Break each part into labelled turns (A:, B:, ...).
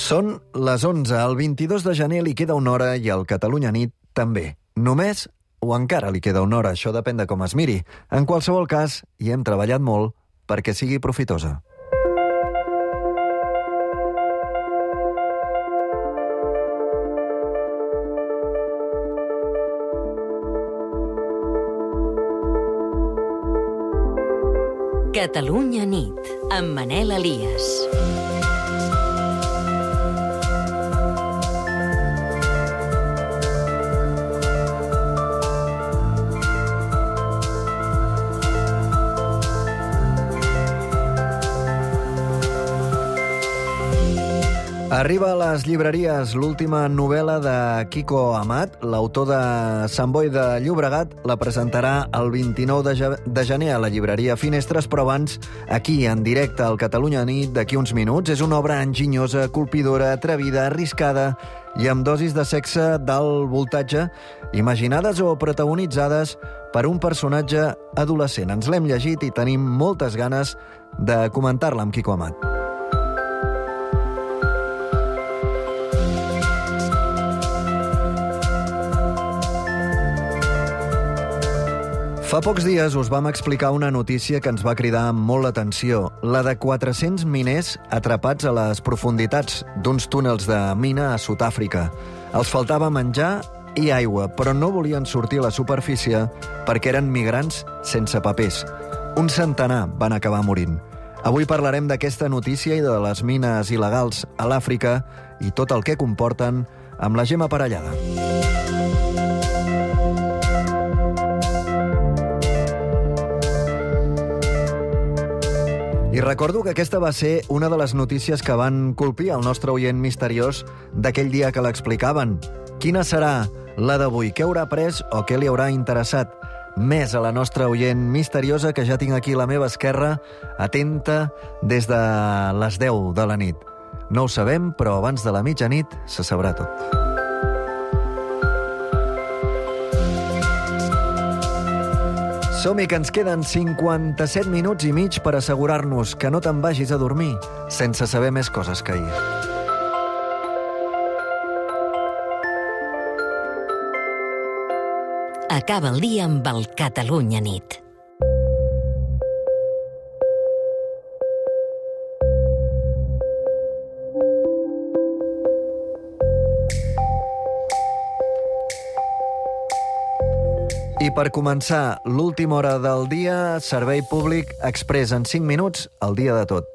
A: Són les 11, el 22 de gener li queda una hora i al Catalunya Nit també. Només o encara li queda una hora, això depèn de com es miri. En qualsevol cas, hi hem treballat molt perquè sigui profitosa.
B: Catalunya Nit, amb Manel Elias.
A: Arriba a les llibreries l'última novel·la de Kiko Amat. L'autor de Sant Boi de Llobregat la presentarà el 29 de gener a la llibreria Finestres, però abans, aquí, en directe al Catalunya Nit, d'aquí uns minuts. És una obra enginyosa, colpidora, atrevida, arriscada i amb dosis de sexe d'alt voltatge, imaginades o protagonitzades per un personatge adolescent. Ens l'hem llegit i tenim moltes ganes de comentar-la amb Kiko Amat. Fa pocs dies us vam explicar una notícia que ens va cridar molt l'atenció, la de 400 miners atrapats a les profunditats d'uns túnels de mina a Sud-àfrica. Els faltava menjar i aigua, però no volien sortir a la superfície perquè eren migrants sense papers. Un centenar van acabar morint. Avui parlarem d'aquesta notícia i de les mines il·legals a l'Àfrica i tot el que comporten amb la Gemma Parellada. I recordo que aquesta va ser una de les notícies que van colpir el nostre oient misteriós d'aquell dia que l'explicaven. Quina serà la d'avui? Què haurà après o què li haurà interessat més a la nostra oient misteriosa, que ja tinc aquí a la meva esquerra, atenta des de les 10 de la nit? No ho sabem, però abans de la mitjanit se sabrà tot. Som-hi, que ens queden 57 minuts i mig per assegurar-nos que no te'n vagis a dormir sense saber més coses que ahir.
B: Acaba el dia amb el Catalunya Nit.
A: I per començar l'última hora del dia, Servei Públic Express en 5 minuts, el dia de tot.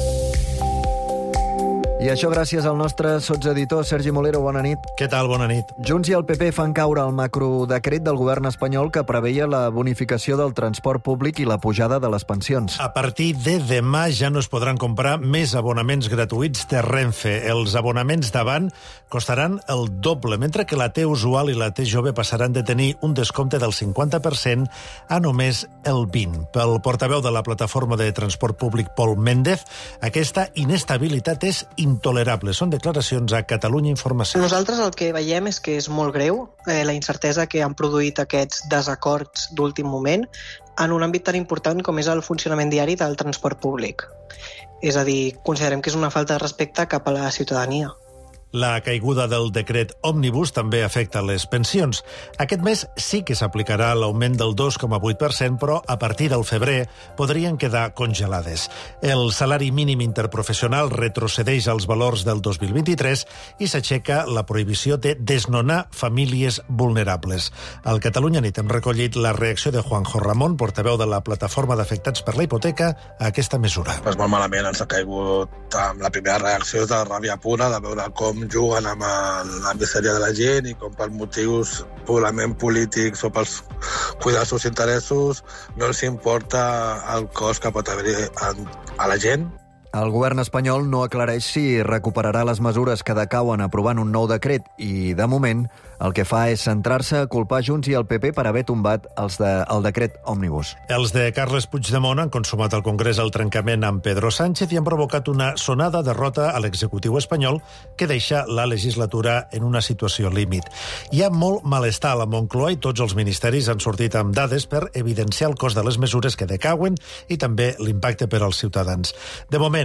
A: I això gràcies al nostre sotseditor Sergi Molero. Bona nit.
C: Què tal? Bona nit.
A: Junts i el PP fan caure el macrodecret del govern espanyol que preveia la bonificació del transport públic i la pujada de les pensions.
C: A partir de demà ja no es podran comprar més abonaments gratuïts de Renfe. Els abonaments d'avant costaran el doble, mentre que la T usual i la T jove passaran de tenir un descompte del 50% a només el 20%. Pel portaveu de la plataforma de transport públic, Pol Méndez, aquesta inestabilitat és intolerable. Són declaracions a Catalunya Informació.
D: Nosaltres el que veiem és que és molt greu la incertesa que han produït aquests desacords d'últim moment en un àmbit tan important com és el funcionament diari del transport públic. És a dir, considerem que és una falta de respecte cap a la ciutadania.
C: La caiguda del decret Òmnibus també afecta les pensions. Aquest mes sí que s'aplicarà l'augment del 2,8%, però a partir del febrer podrien quedar congelades. El salari mínim interprofessional retrocedeix als valors del 2023 i s'aixeca la prohibició de desnonar famílies vulnerables. Al Catalunya Nit hem recollit la reacció de Juanjo Ramón, portaveu de la plataforma d'afectats per la hipoteca, a aquesta mesura.
E: Pues molt malament, ens ha caigut amb la primera reacció de ràbia pura, de veure com juguen amb la misèria de la gent i com per motius purament polítics o per cuidar els seus interessos no els importa el cost que pot haver a la gent.
A: El govern espanyol no aclareix si recuperarà les mesures que decauen aprovant un nou decret i, de moment, el que fa és centrar-se a culpar Junts i el PP per haver tombat el decret Òmnibus.
C: Els de Carles Puigdemont han consumat al Congrés el trencament amb Pedro Sánchez i han provocat una sonada derrota a l'executiu espanyol que deixa la legislatura en una situació límit. Hi ha molt malestar a la Moncloa i tots els ministeris han sortit amb dades per evidenciar el cost de les mesures que decauen i també l'impacte per als ciutadans. De moment,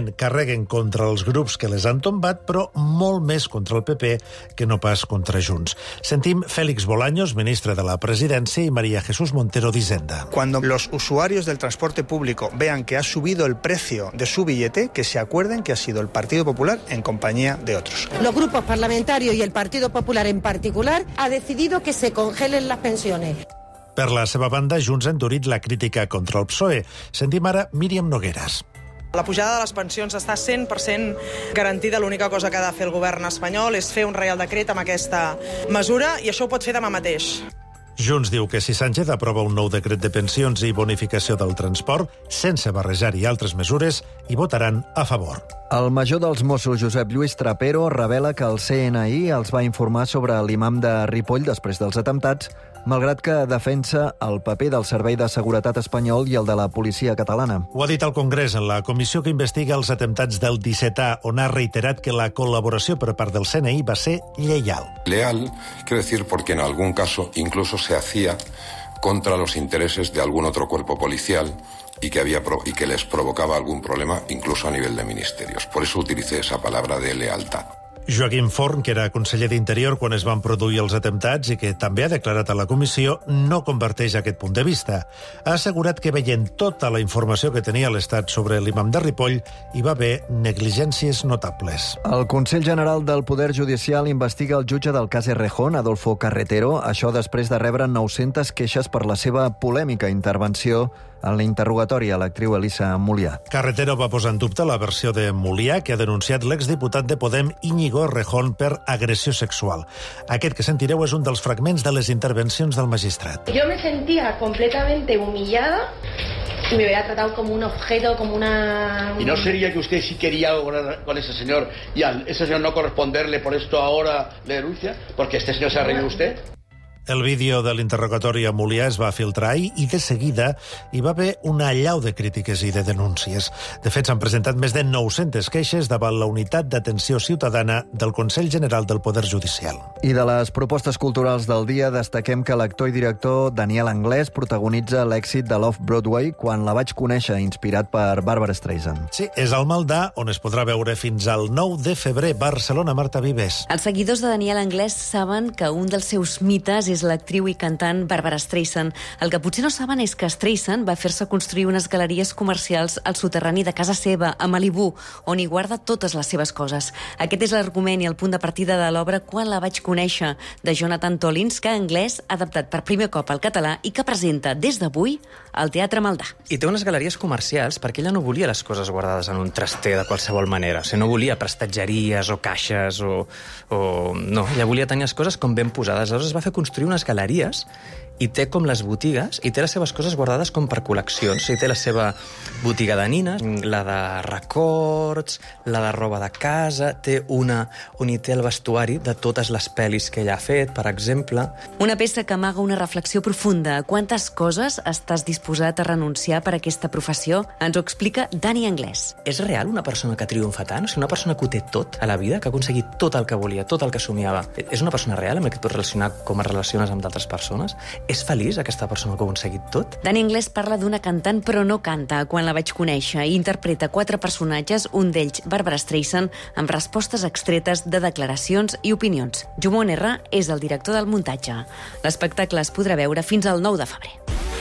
C: habitualment carreguen contra els grups que les han tombat, però molt més contra el PP que no pas contra Junts. Sentim Félix Bolaños, ministre de la Presidencia, y María Jesús Montero d'Hisenda.
F: Cuando los usuarios del transporte público vean que ha subido el precio de su billete, que se acuerden que ha sido el Partido Popular en compañía de otros.
G: Los grupos parlamentarios y el Partido Popular en particular ha decidido que se congelen las pensiones.
C: Per la seva banda, Junts ha endurit la crítica contra el PSOE. Sentim ara Míriam Nogueras.
H: La pujada de les pensions està 100% garantida. L'única cosa que ha de fer el govern espanyol és fer un reial decret amb aquesta mesura i això ho pot fer demà mateix.
C: Junts diu que si Sánchez aprova un nou decret de pensions i bonificació del transport, sense barrejar-hi altres mesures, hi votaran a favor.
A: El major dels Mossos, Josep Lluís Trapero, revela que el CNI els va informar sobre l'imam de Ripoll després dels atemptats, malgrat que defensa el paper del Servei de Seguretat espanyol i el de la policia catalana.
C: Ho ha dit al Congrés en la comissió que investiga els atemptats del 17A, on ha reiterat que la col·laboració per part del CNI va ser lleial.
I: Leal, quiero decir, porque en algún caso incluso se hacía contra los intereses de algún otro cuerpo policial y que les provocaba algún problema incluso a nivel de ministerios. Por eso utilicé esa palabra de lealtad.
C: Joaquim Forn, que era conseller d'Interior quan es van produir els atemptats i que també ha declarat a la comissió, no converteix aquest punt de vista. Ha assegurat que veient tota la informació que tenia l'Estat sobre l'imam de Ripoll hi va haver negligències notables.
A: El Consell General del Poder Judicial investiga el jutge del cas Errejón, Adolfo Carretero, això després de rebre 900 queixes per la seva polèmica intervenció en l'interrogatori a l'actriu Elisa Mulià.
C: Carretero va posar en dubte la versió de Mulià, que ha denunciat l'exdiputat de Podem Íñigo Errejón per agressió sexual. Aquest que sentireu és un dels fragments de les intervencions del magistrat.
J: Yo me sentía completamente humillada y me hubiera tratado como un objeto, como una...
K: ¿Y no sería que usted sí quería algo con ese señor y al ese señor no corresponderle, por esto ahora le denuncia? Porque este señor se ha reído usted.
C: El vídeo de l'interrogatori a Mulià es va filtrar ahir i de seguida hi va haver una allau de crítiques i de denúncies. De fet, s'han presentat més de 900 queixes davant la Unitat d'Atenció Ciutadana del Consell General del Poder Judicial.
A: I de les propostes culturals del dia destaquem que l'actor i director Daniel Anglès protagonitza l'èxit de l'Off-Broadway Quan la vaig conèixer, inspirat per Barbara Streisand.
C: Sí, és al Maldà, on es podrà veure fins al 9 de febrer. Barcelona, Marta Vives.
L: Els seguidors de Daniel Anglès saben que un dels seus mites és l'actriu i cantant Barbara Streisand. El que potser no saben és que Streisand va fer-se construir unes galeries comercials al soterrani de casa seva, a Malibú, on hi guarda totes les seves coses. Aquest és l'argument i el punt de partida de l'obra Quan la vaig conèixer, de Jonathan Tollins, que Anglès ha adaptat per primer cop al català i que presenta des d'avui al Teatre Maldà.
M: I té unes galeries comercials perquè ella no volia les coses guardades en un traster de qualsevol manera. O sigui, no volia prestatgeries o caixes o... No, ella volia tenir les coses com ben posades. Aleshores es va fer construir unes galeries i té com les botigues i té les seves coses guardades com per col·leccions. I té la seva botiga de nines, la de records, la de roba de casa, té una on hi té el vestuari de totes les pel·lis que ella ha fet, per exemple.
L: Una peça que amaga una reflexió profunda. Quantes coses estàs disposat a renunciar per aquesta professió? Ens ho explica Dani Anglès.
M: És real una persona que triomfa tant? O sigui, una persona que ho té tot a la vida, que ha aconseguit tot el que volia, tot el que somiava. És una persona real amb la que et pots relacionar com es relaciones amb d'altres persones? És feliç aquesta persona que ho ha aconseguit tot?
L: Dani Anglès parla d'una cantant però no canta. Quan la vaig conèixer i interpreta 4 personatges, un d'ells Barbara Streisand, amb respostes extretes de declaracions i opinions. Jumon R. és el director del muntatge. L'espectacle es podrà veure fins al 9 de febrer.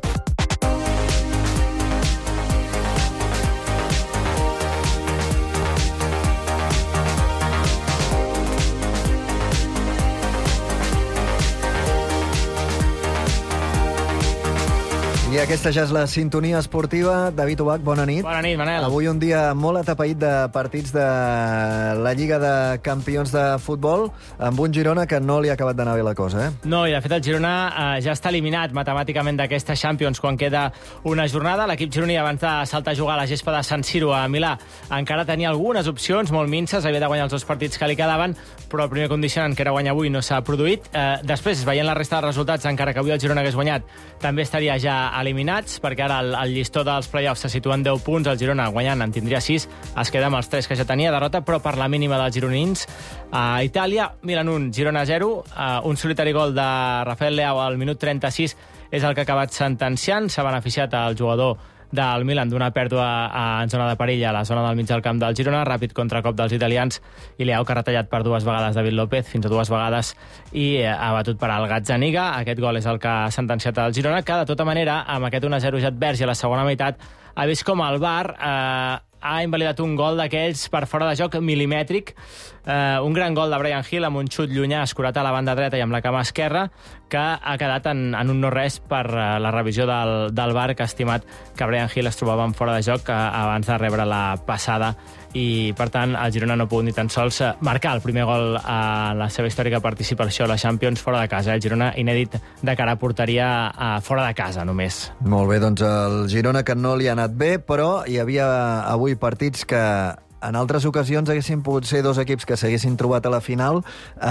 A: I aquesta ja és la sintonia esportiva. David Ubach, bona nit.
N: Bona nit, Manel.
A: Avui un dia molt atapeït de partits de la Lliga de Campions de Futbol, amb un Girona que no li ha acabat d'anar bé la cosa, eh?
N: No, i de fet el Girona ja està eliminat matemàticament d'aquesta Champions quan queda una jornada. L'equip gironí, abans de saltar a jugar a la gespa de San Siro a Milà, encara tenia algunes opcions molt minces, havia de guanyar els 2 partits que li quedaven, però el primer condicionant, que era guanyar avui, no s'ha produït. Després, veient la resta de resultats, encara que avui el Girona hagués guanyat, també estaria ja eliminats, perquè ara el llistó dels play-offs se situa en 10 punts, el Girona guanyant en tindria 6, es queda amb els 3 que ja tenia, derrota, però per la mínima dels gironins. A Itàlia, Milan 1, Girona 0, un solitari gol de Rafael Leao al minut 36 és el que ha acabat sentenciant, s'ha beneficiat el jugador del Milan d'una pèrdua en zona de perill a la zona del mig del camp del Girona, ràpid contracop dels italians, i Leao, que ha retallat per 2 vegades David López, fins a 2 vegades, i ha batut per al Gazzaniga. Aquest gol és el que ha sentenciat el Girona, que de tota manera, amb aquest 1-0 ja advers i a la segona meitat, ha vist com el VAR ha invalidat un gol d'aquells per fora de joc milimètric, un gran gol de Bryan Gil amb un xut llunyà escurat a la banda dreta i amb la cama esquerra, que ha quedat en un no-res per la revisió del VAR, que ha estimat que Bryan Gil es trobava en fora de joc abans de rebre la passada, i per tant el Girona no ha pogut ni tan sols marcar el primer gol a la seva històrica participació a la Champions fora de casa. El Girona inèdit de cara a porteria fora de casa només.
A: Molt bé, doncs el Girona, que no li ha anat bé, però hi havia avui partits que en altres ocasions haguessin pogut ser 2 equips que s'haguessin trobat a la final.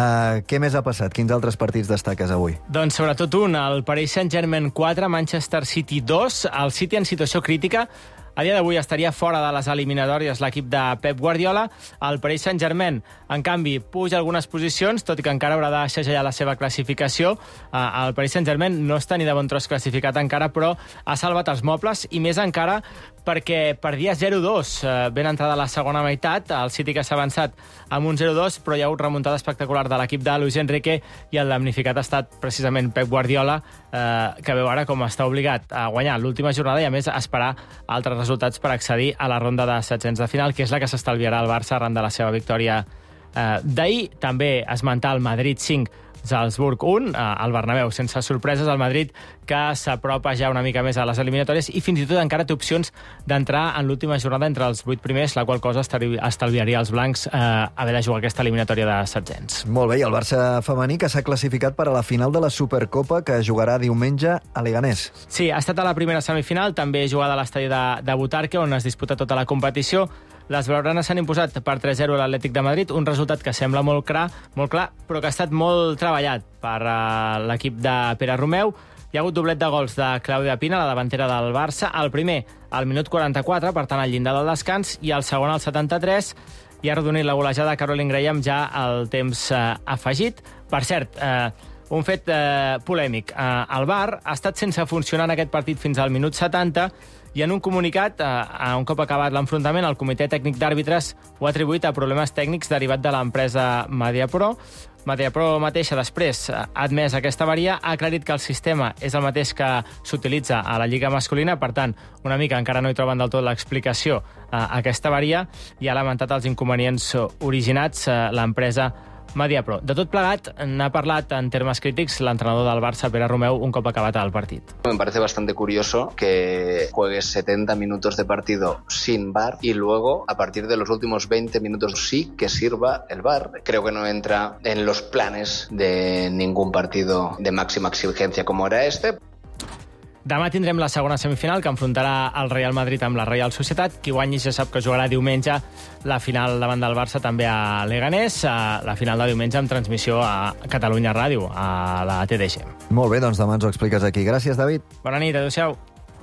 A: Què més ha passat? Quins altres partits destaques avui?
N: Doncs sobretot un, el Paris Saint-Germain 4, Manchester City 2, el City en situació crítica. A dia d'avui estaria fora de les eliminatòries l'equip de Pep Guardiola. El Paris Saint-Germain, en canvi, puja algunes posicions, tot i que encara haurà de segellar la seva classificació. El Paris Saint-Germain no està ni de bon tros classificat encara, però ha salvat els mobles, i més encara perquè perdia 0-2 ben entrada a la segona meitat. El City, que s'ha avançat amb un 0-2, però hi ha hagut remuntada espectacular de l'equip de Luis Enrique, i el damnificat ha estat precisament Pep Guardiola, que veu ara com està obligat a guanyar l'última jornada i, a més, a esperar altres resultats per accedir a la ronda de 700 de final, que és la que s'estalviarà el Barça arran de la seva victòria d'ahir. També esmentar el Madrid 5, Salzburg 1, al Bernabéu, sense sorpreses. El Madrid, que s'apropa ja una mica més a les eliminatòries i fins i tot encara té opcions d'entrar en l'última jornada entre els 8 primers, la qual cosa estalviaria als blancs haver de jugar aquesta eliminatòria de 700.
A: Molt bé, i el Barça femení, que s'ha classificat per a la final de la Supercopa, que jugarà diumenge a Leganés.
N: Sí, ha estat a la primera semifinal, també jugada a l'estadi de Butarque, on es disputa tota la competició. Les blaugranes s'han imposat per 3-0 a l'Atlètic de Madrid, un resultat que sembla molt clar, però que ha estat molt treballat per l'equip de Pere Romeu. Hi ha hagut doblet de gols de Clàudia Pina, la davantera del Barça. El primer al minut 44, per tant al llindar del descans, i el segon al 73, i ha redonit la golejada de Caroline Graham ja al temps afegit. Per cert, un fet polèmic. El VAR ha estat sense funcionar en aquest partit fins al minut 70, i en un comunicat, un cop acabat l'enfrontament, el Comitè Tècnic d'Àrbitres ho ha atribuït a problemes tècnics derivats de l'empresa Mediapro. Mediapro mateixa després ha admès aquesta avaria, ha aclarit que el sistema és el mateix que s'utilitza a la Lliga masculina, per tant, una mica encara no hi troben del tot l'explicació a aquesta avaria, i ha lamentat els inconvenients originats l'empresa Mediapro. De tot plegat, n'ha parlat en termes crítics l'entrenador del Barça, Pere Romeu, un cop acabat el partit.
O: Me parece bastante curioso que juegues 70 minutos de partido sin VAR y luego, a partir de los últimos 20 minutos, sí que sirva el VAR. Creo que no entra en los planes de ningún partido de máxima exigencia como era este.
N: Demà tindrem la segona semifinal, que enfrontarà el Real Madrid amb la Real Societat. Qui guanyi ja sap que jugarà diumenge la final davant del Barça també a Leganés, la final de diumenge amb transmissió a Catalunya Ràdio, a la TDG.
A: Molt bé, doncs demà ens ho expliques aquí. Gràcies, David.
N: Bona nit, adéu-siau.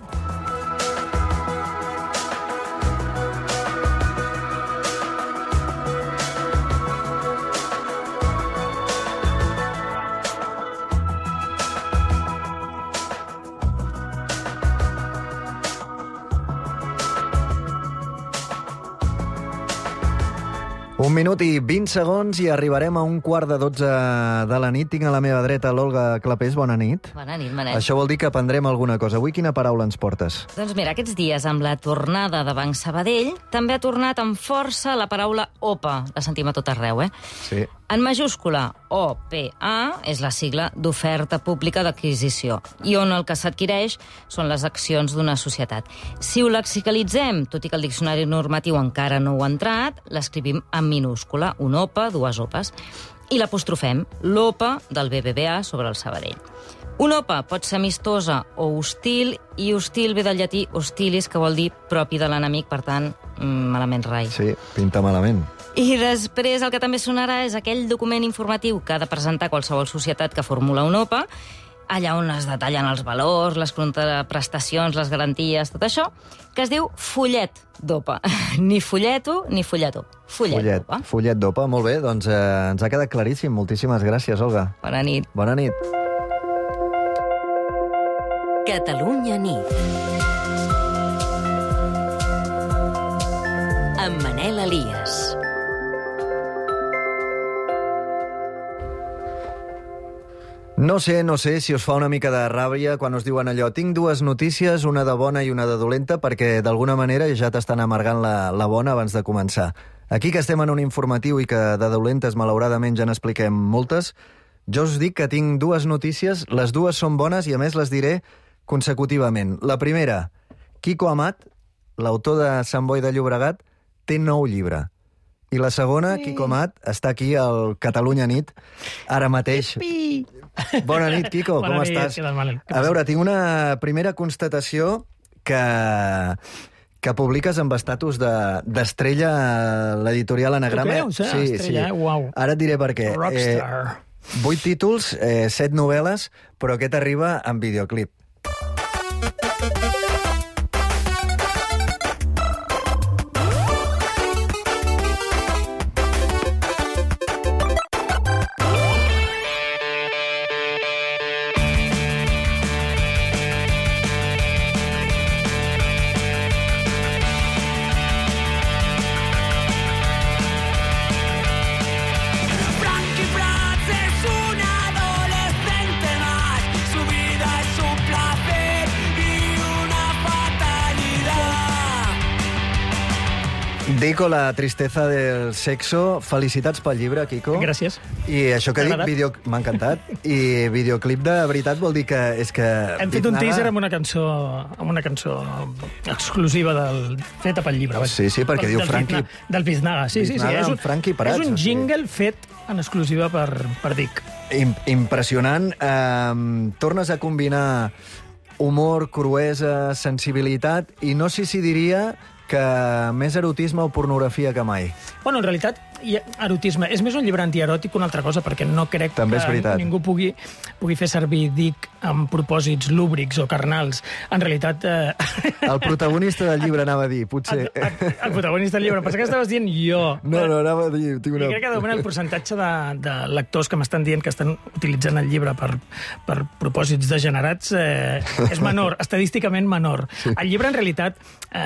A: Un minut i 20 segons i arribarem a 11:45 de la nit. Tinc a la meva dreta l'Olga Clapés. Bona nit.
P: Bona nit, Manel.
A: Això vol dir que aprendrem alguna cosa. Avui quina paraula ens portes?
P: Doncs mira, aquests dies, amb la tornada de Banc Sabadell, també ha tornat amb força la paraula OPA. La sentim a tot arreu,
A: Sí.
P: En majúscula, OPA és la sigla d'oferta pública d'acquisició, i on el que s'adquireix són les accions d'una societat. Si ho lexicalitzem, tot i que el diccionari normatiu encara no ho ha entrat, l'escrivim en minúscula, un OPA, 2 OPAs, i l'apostrofem, l'OPA del BBVA sobre el Sabadell. Una OPA pot ser amistosa o hostil, i hostil ve del llatí hostilis, que vol dir propi de l'enemic, per tant, malament rai.
A: Sí, pinta malament.
P: I després el que també sonarà és aquell document informatiu que ha de presentar qualsevol societat que formula una OPA, allà on es detallen els valors, les contraprestacions, les garanties, tot això, que es diu fullet d'OPA. Ni folleto ni folletó. Fullet d'OPA.
A: Fullet d'OPA, molt bé. Doncs ens ha quedat claríssim. Moltíssimes gràcies, Olga.
P: Bona nit.
A: Bona nit.
B: Catalunya nit. amb Manel Elias.
A: No sé si us fa una mica de ràbia quan us diuen allò: tinc dues notícies, una de bona i una de dolenta, perquè d'alguna manera ja t'estan amargant la bona abans de començar. Aquí que estem en un informatiu i que de dolentes malauradament ja n'expliquem moltes, jo us dic que tinc dues notícies, les dues són bones i a més les diré consecutivament. La primera, Kiko Amat, l'autor de Sant Boi de Llobregat, té nou llibre. I la segona, Kiko Amat, està aquí al Catalunya Nit, ara mateix. Bona nit, Kiko, com estàs? A veure, tinc una primera constatació que publiques amb estatus d'estrella a l'editorial Anagrama.
Q: Tu creus, eh? Estrella, uau.
A: Ara et diré per què.
Q: Rockstar.
A: 8 títols, 7 novel·les, però aquest arriba en videoclip. Dico la tristeza del sexo. Felicitats pel llibre, Kiko.
Q: Gràcies.
A: I això que dic, m'ha encantat. I videoclip de veritat vol dir que és que...
Q: Hem fet un teaser amb una cançó exclusiva feta pel llibre.
A: Sí, perquè diu Franqui...
Q: Del Biznaga, sí. És un jingle fet en exclusiva per Dic.
A: Impressionant. Tornes a combinar humor, cruesa, sensibilitat, i no sé si diria que més erotisme o pornografia que mai.
Q: Bueno, en realitat, erotisme és més un llibre antieròtic que una altra cosa, perquè no crec que ningú pugui fer servir Dic amb propòsits lúbrics o carnals. En realitat...
A: El protagonista del llibre, anava a dir, potser...
Q: El protagonista del llibre, pensava que estaves dient jo.
A: No, anava a dir...
Q: I crec que de moment el percentatge de lectors que m'estan dient que estan utilitzant el llibre per propòsits degenerats és menor, estadísticament menor. El llibre, en realitat...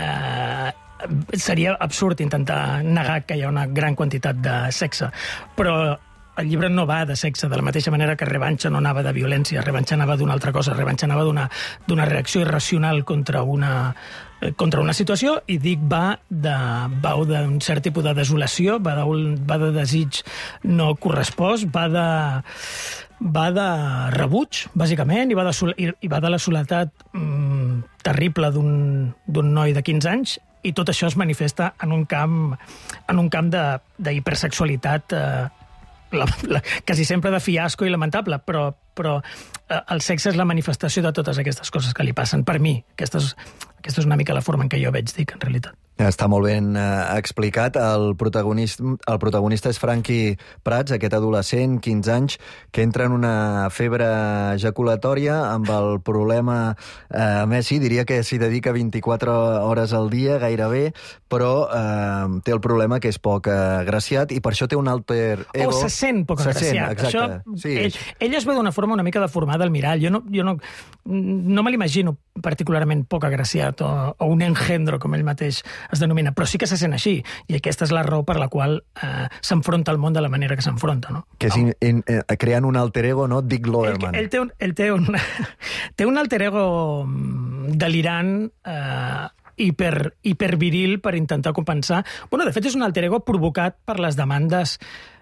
Q: seria absurd intentar negar que hi ha una gran quantitat de sexe, però el llibre no va de sexe, de la mateixa manera que Revanxa no anava de violència, Revanxa anava d'una altra cosa, Revanxa anava d'una reacció irracional contra una situació, i Dic va d'un cert tipus de desolació, va de desig no correspost, va de rebuig, bàsicament, i va de la soledat terrible d'un noi de 15 anys, i tot això es manifesta en un camp d'hipersexualitat quasi sempre de fiasco i lamentable, però el sexe és la manifestació de totes aquestes coses que li passen. Per mi, aquesta és una mica la forma en què jo veig Dic, en realitat.
A: Està molt ben explicat. El protagonista és Franqui Prats, aquest adolescent, 15 anys, que entra en una febre ejaculatòria amb el problema... Messi diria que s'hi dedica 24 hores al dia, gairebé, però té el problema que és poc agraciat, i per això té un alter ego...
Q: Se sent poc agraciat.
A: Exacte.
Q: Ell es veu d'una forma una mica deformada al mirall. Jo no me l'imagino particularment poc agraciat o un engendro, com ell mateix es denomina, però sí que se sent així, i aquesta és la raó per la qual s'enfronta al món de la manera que s'enfronta, no?
A: Que és creant un alter ego, no? Dick Loerman.
Q: Ell té un alter ego delirant, hiperviril, per intentar compensar... Bueno, de fet, és un alter ego provocat per les demandes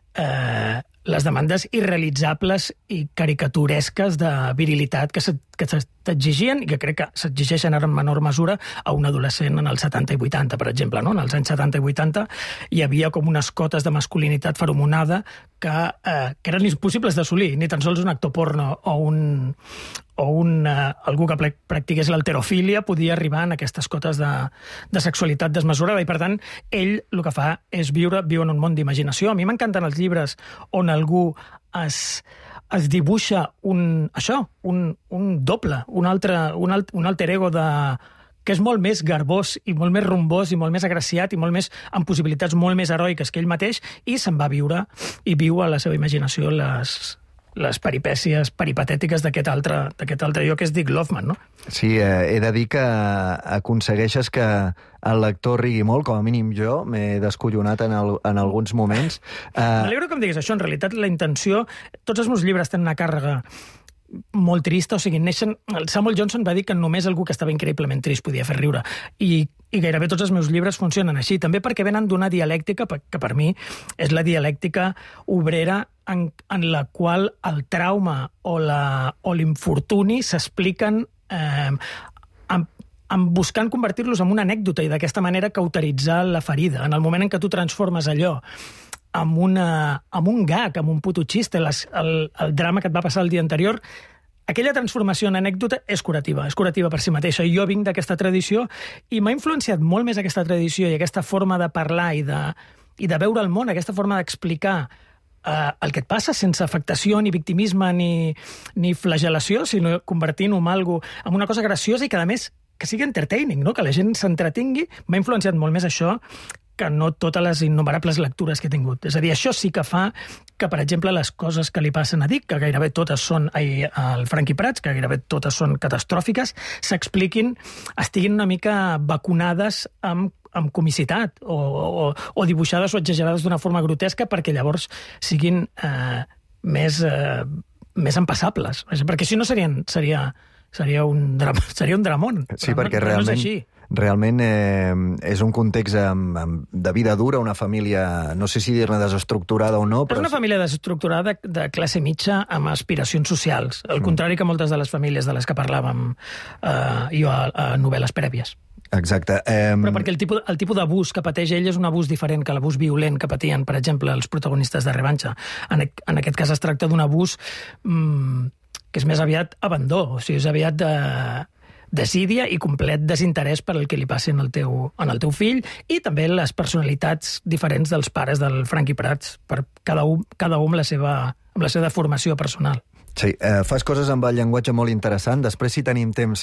Q: irrealitzables i caricaturesques de virilitat que t'exigien, i que crec que s'exigeixen en menor mesura a un adolescent en els 70 i 80, per exemple. No? En els anys 70 i 80 hi havia com unes cotes de masculinitat feromonada que eren impossibles d'assolir, ni tan sols un actor porno o algú que practiqués l'halterofília podia arribar en aquestes cotes de sexualitat desmesurada, i per tant ell el que fa és viu en un món d'imaginació. A mi m'encanten els llibres on algú es dibuixa un doble, un alter ego que és molt més garbós i molt més rumbós i molt més agraciat i molt més amb possibilitats molt més heroiques que ell mateix, i se'n va viure i viu a la seva imaginació les peripècies peripatètiques d'aquest altre jo, que és Dick Loffman, no?
A: Sí, he de dir que aconsegueixes que el lector rigui molt, com a mínim jo, m'he descollonat en alguns moments.
Q: M'alegro que em diguis això, en realitat la intenció... Tots els meus llibres tenen una càrrega molt trista, o sigui, neixen... El Samuel Johnson va dir que només algú que estava increïblement trist podia fer riure, i gairebé tots els meus llibres funcionen així, també perquè venen d'una dialèctica que per mi és la dialèctica obrera en la qual el trauma o l'infortuni s'expliquen buscant convertir-los en una anècdota i d'aquesta manera cauteritzar la ferida. En el moment en què tu transformes allò amb un gag, amb un puto xiste, el drama que et va passar el dia anterior, aquella transformació en anècdota és curativa per si mateixa. I jo vinc d'aquesta tradició i m'ha influenciat molt més aquesta tradició i aquesta forma de parlar i de veure el món, aquesta forma d'explicar el que et passa sense afectació, ni victimisme, ni flagel·lació, sinó convertint-ho en una cosa graciosa i que, a més, que sigui entertaining, no? Que la gent s'entretingui. M'ha influenciat molt més això que no totes les innumerables lectures que he tingut. És a dir, això sí que fa que, per exemple, les coses que li passen a Dick, que gairebé totes són al Frankie Prats, que gairebé totes són catastròfiques, s'expliquin, estiguin una mica vacunades amb comicitat o dibuixades o exagerades d'una forma grotesca perquè llavors siguin més empassables. Perquè si no seria un dramón.
A: Sí, perquè realment és un context de vida dura, una família, no sé si dir-ne desestructurada o no,
Q: però... És una família desestructurada de classe mitja amb aspiracions socials, al contrari que moltes de les famílies de les que parlàvem jo a novel·les prèvies.
A: Exacte.
Q: Però perquè el tipus d'abús que pateix ell és un abús diferent que l'abús violent que patien, per exemple, els protagonistes de Revanxa. En aquest cas es tracta d'un abús que és més aviat abandó, o sigui, és aviat desídia i complet desinterès per al que li passi en el teu fill, i també les personalitats diferents dels pares del Frankie Prats, per cada un amb la seva formació personal.
A: Sí, fas coses amb el llenguatge molt interessant. Després, si tenim temps,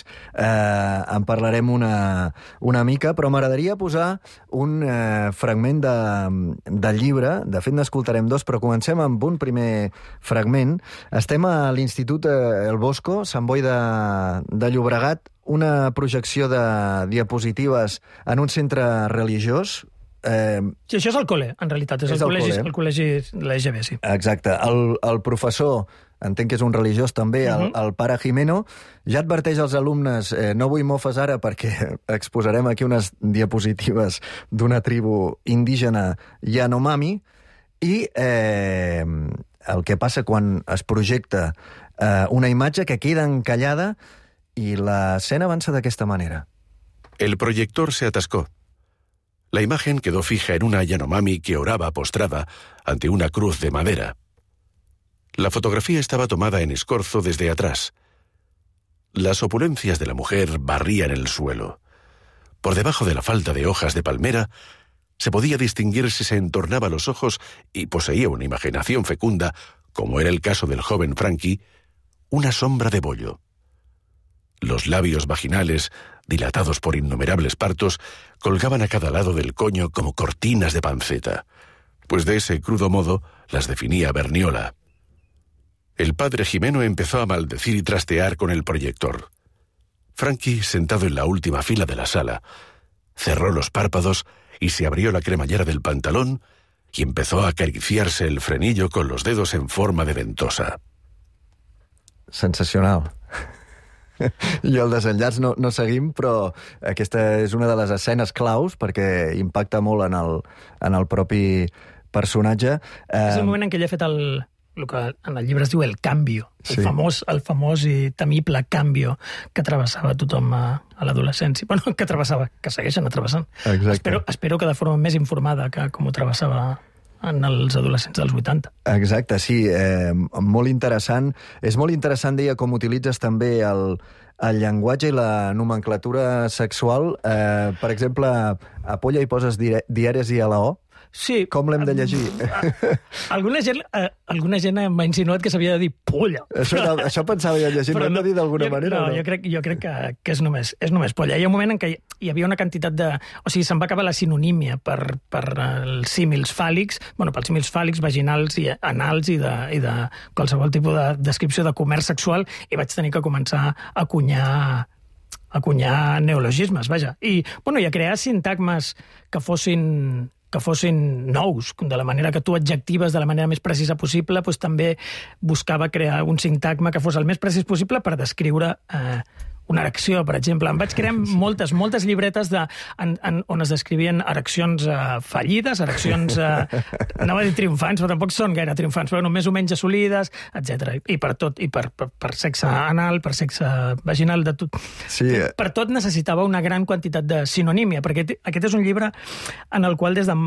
A: en parlarem una mica, però m'agradaria posar un fragment del llibre. De fet, n'escoltarem dos, però comencem amb un primer fragment. Estem a l'Institut El Bosco, Sant Boi de Llobregat, una projecció de diapositives en un centre religiós.
Q: Sí, això és el col·le, en realitat. És el col·legi de l'EGB, sí.
A: Exacte. El professor, entenc que és un religiós també, el pare Jimeno, ja adverteix als alumnes, no vull mofes ara perquè exposarem aquí unes diapositives d'una tribu indígena Yanomami, i el que passa quan es projecta una imatge que queda encallada y la escena avanza de esta manera.
R: El proyector se atascó. La imagen quedó fija en una Yanomami que oraba postrada ante una cruz de madera. La fotografía estaba tomada en escorzo desde atrás. Las opulencias de la mujer barrían el suelo. Por debajo de la falda de hojas de palmera se podía distinguir si se entornaba los ojos y poseía una imaginación fecunda, como era el caso del joven Frankie, una sombra de bollo. Los labios vaginales, dilatados por innumerables partos, colgaban a cada lado del coño como cortinas de panceta, pues de ese crudo modo las definía Berniola. El padre Jimeno empezó a maldecir y trastear con el proyector. Frankie, sentado en la última fila de la sala, cerró los párpados y se abrió la cremallera del pantalón y empezó a acariciarse el frenillo con los dedos en forma de ventosa.
A: Sensacional. I el desenllaç no seguim, però aquesta és una de les escenes claus perquè impacta molt en el propi personatge.
Q: És el moment en què ell ha fet el que en el llibre es diu el cambio, el famós i temible cambio que travessava tothom a l'adolescència. Bueno, que segueixen atrevessant. Espero que de forma més informada que com ho travessava en els adolescents dels 80.
A: Exacte, sí, molt interessant. És molt interessant, deia, com utilitzes també el llenguatge i la nomenclatura sexual. Per exemple, a Polla hi poses diaris i a la O. Sí. Com l'hem de llegir?
Q: Alguna gent m'ha insinuat que s'havia de dir polla.
A: Això pensava jo llegir, l'hem de dir d'alguna manera?
Q: No, jo crec que és només polla. Hi ha un moment en què hi havia una quantitat de... O sigui, se'n va acabar la sinonímia per els símils fàl·lics, pels símils fàl·lics, vaginals i anals i de qualsevol tipus de descripció de comerç sexual, i vaig tenir que començar a acunyar neologismes, vaja. I a crear sintagmes que fossin nous, de la manera que tu adjectives de la manera més precisa possible, també buscava crear un sintagma que fos el més precís possible per descriure una erecció, per exemple. Em vaig crear moltes llibretes on es descrivien ereccions fallides, ereccions, anava a dir triomfants, però tampoc són gaire triomfants, però més o menys assolides, etc. I per tot, i per sexe anal, per sexe vaginal, de tot.
A: Sí.
Q: Per tot necessitava una gran quantitat de sinonímia, perquè aquest és un llibre en el qual a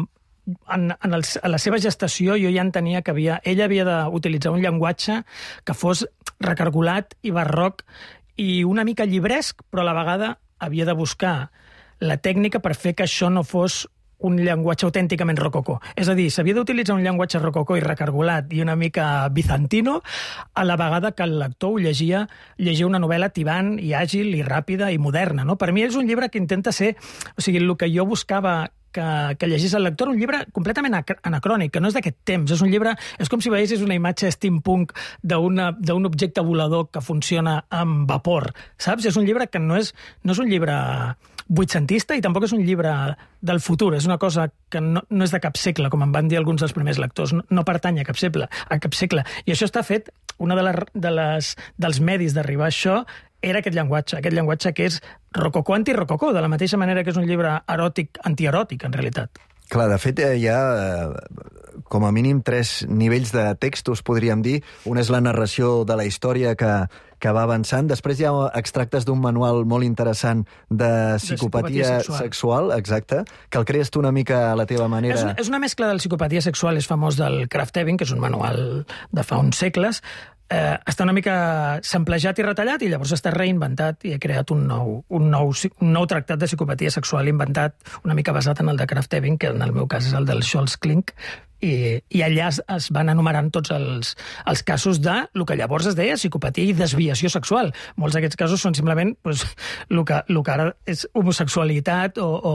Q: la seva gestació jo ja entenia que ell havia d'utilitzar un llenguatge que fos recargolat i barroc i una mica llibresc, però a la vegada havia de buscar la tècnica per fer que això no fos un llenguatge autènticament rococó. És a dir, s'havia d'utilitzar un llenguatge rococó i recargolat i una mica bizantino, a la vegada que el lector ho llegia una novel·la tibant i àgil i ràpida i moderna. No? Per mi és un llibre que intenta ser... O sigui, el que jo buscava que llegís el lector, un llibre completament anacrònic, que no és d'aquest temps. És un llibre... És com si veiessis una imatge steampunk d'un objecte volador que funciona amb vapor, saps? És un llibre que no és un llibre vuitcentista i tampoc és un llibre del futur. És una cosa que no és de cap segle, com em van dir alguns dels primers lectors. No pertany a cap segle. I això està fet... Una dels medis d'arribar a això era aquest llenguatge que és rococó antirococó, de la mateixa manera que és un llibre eròtic antieròtic, en realitat.
A: Clar, de fet, hi ha com a mínim 3 nivells de textos, podríem dir. Un és la narració de la història que va avançant. Després hi ha extractes d'un manual molt interessant de psicopatia sexual, exacte, que el crees tu una mica a la teva manera.
Q: És una mescla del psicopatia sexual, és famós del Krafft Ebing, que és un manual de fa uns segles. Està una mica samplejat i retallat i llavors està reinventat i ha creat un nou tractat de psicopatia sexual inventat una mica basat en el de Krafft Ebing, que en el meu cas és el del Scholz-Klink, i allà es van enumerant tots els casos de el que llavors es deia psicopatia i desviació sexual. Molts d'aquests casos són simplement el que ara és homosexualitat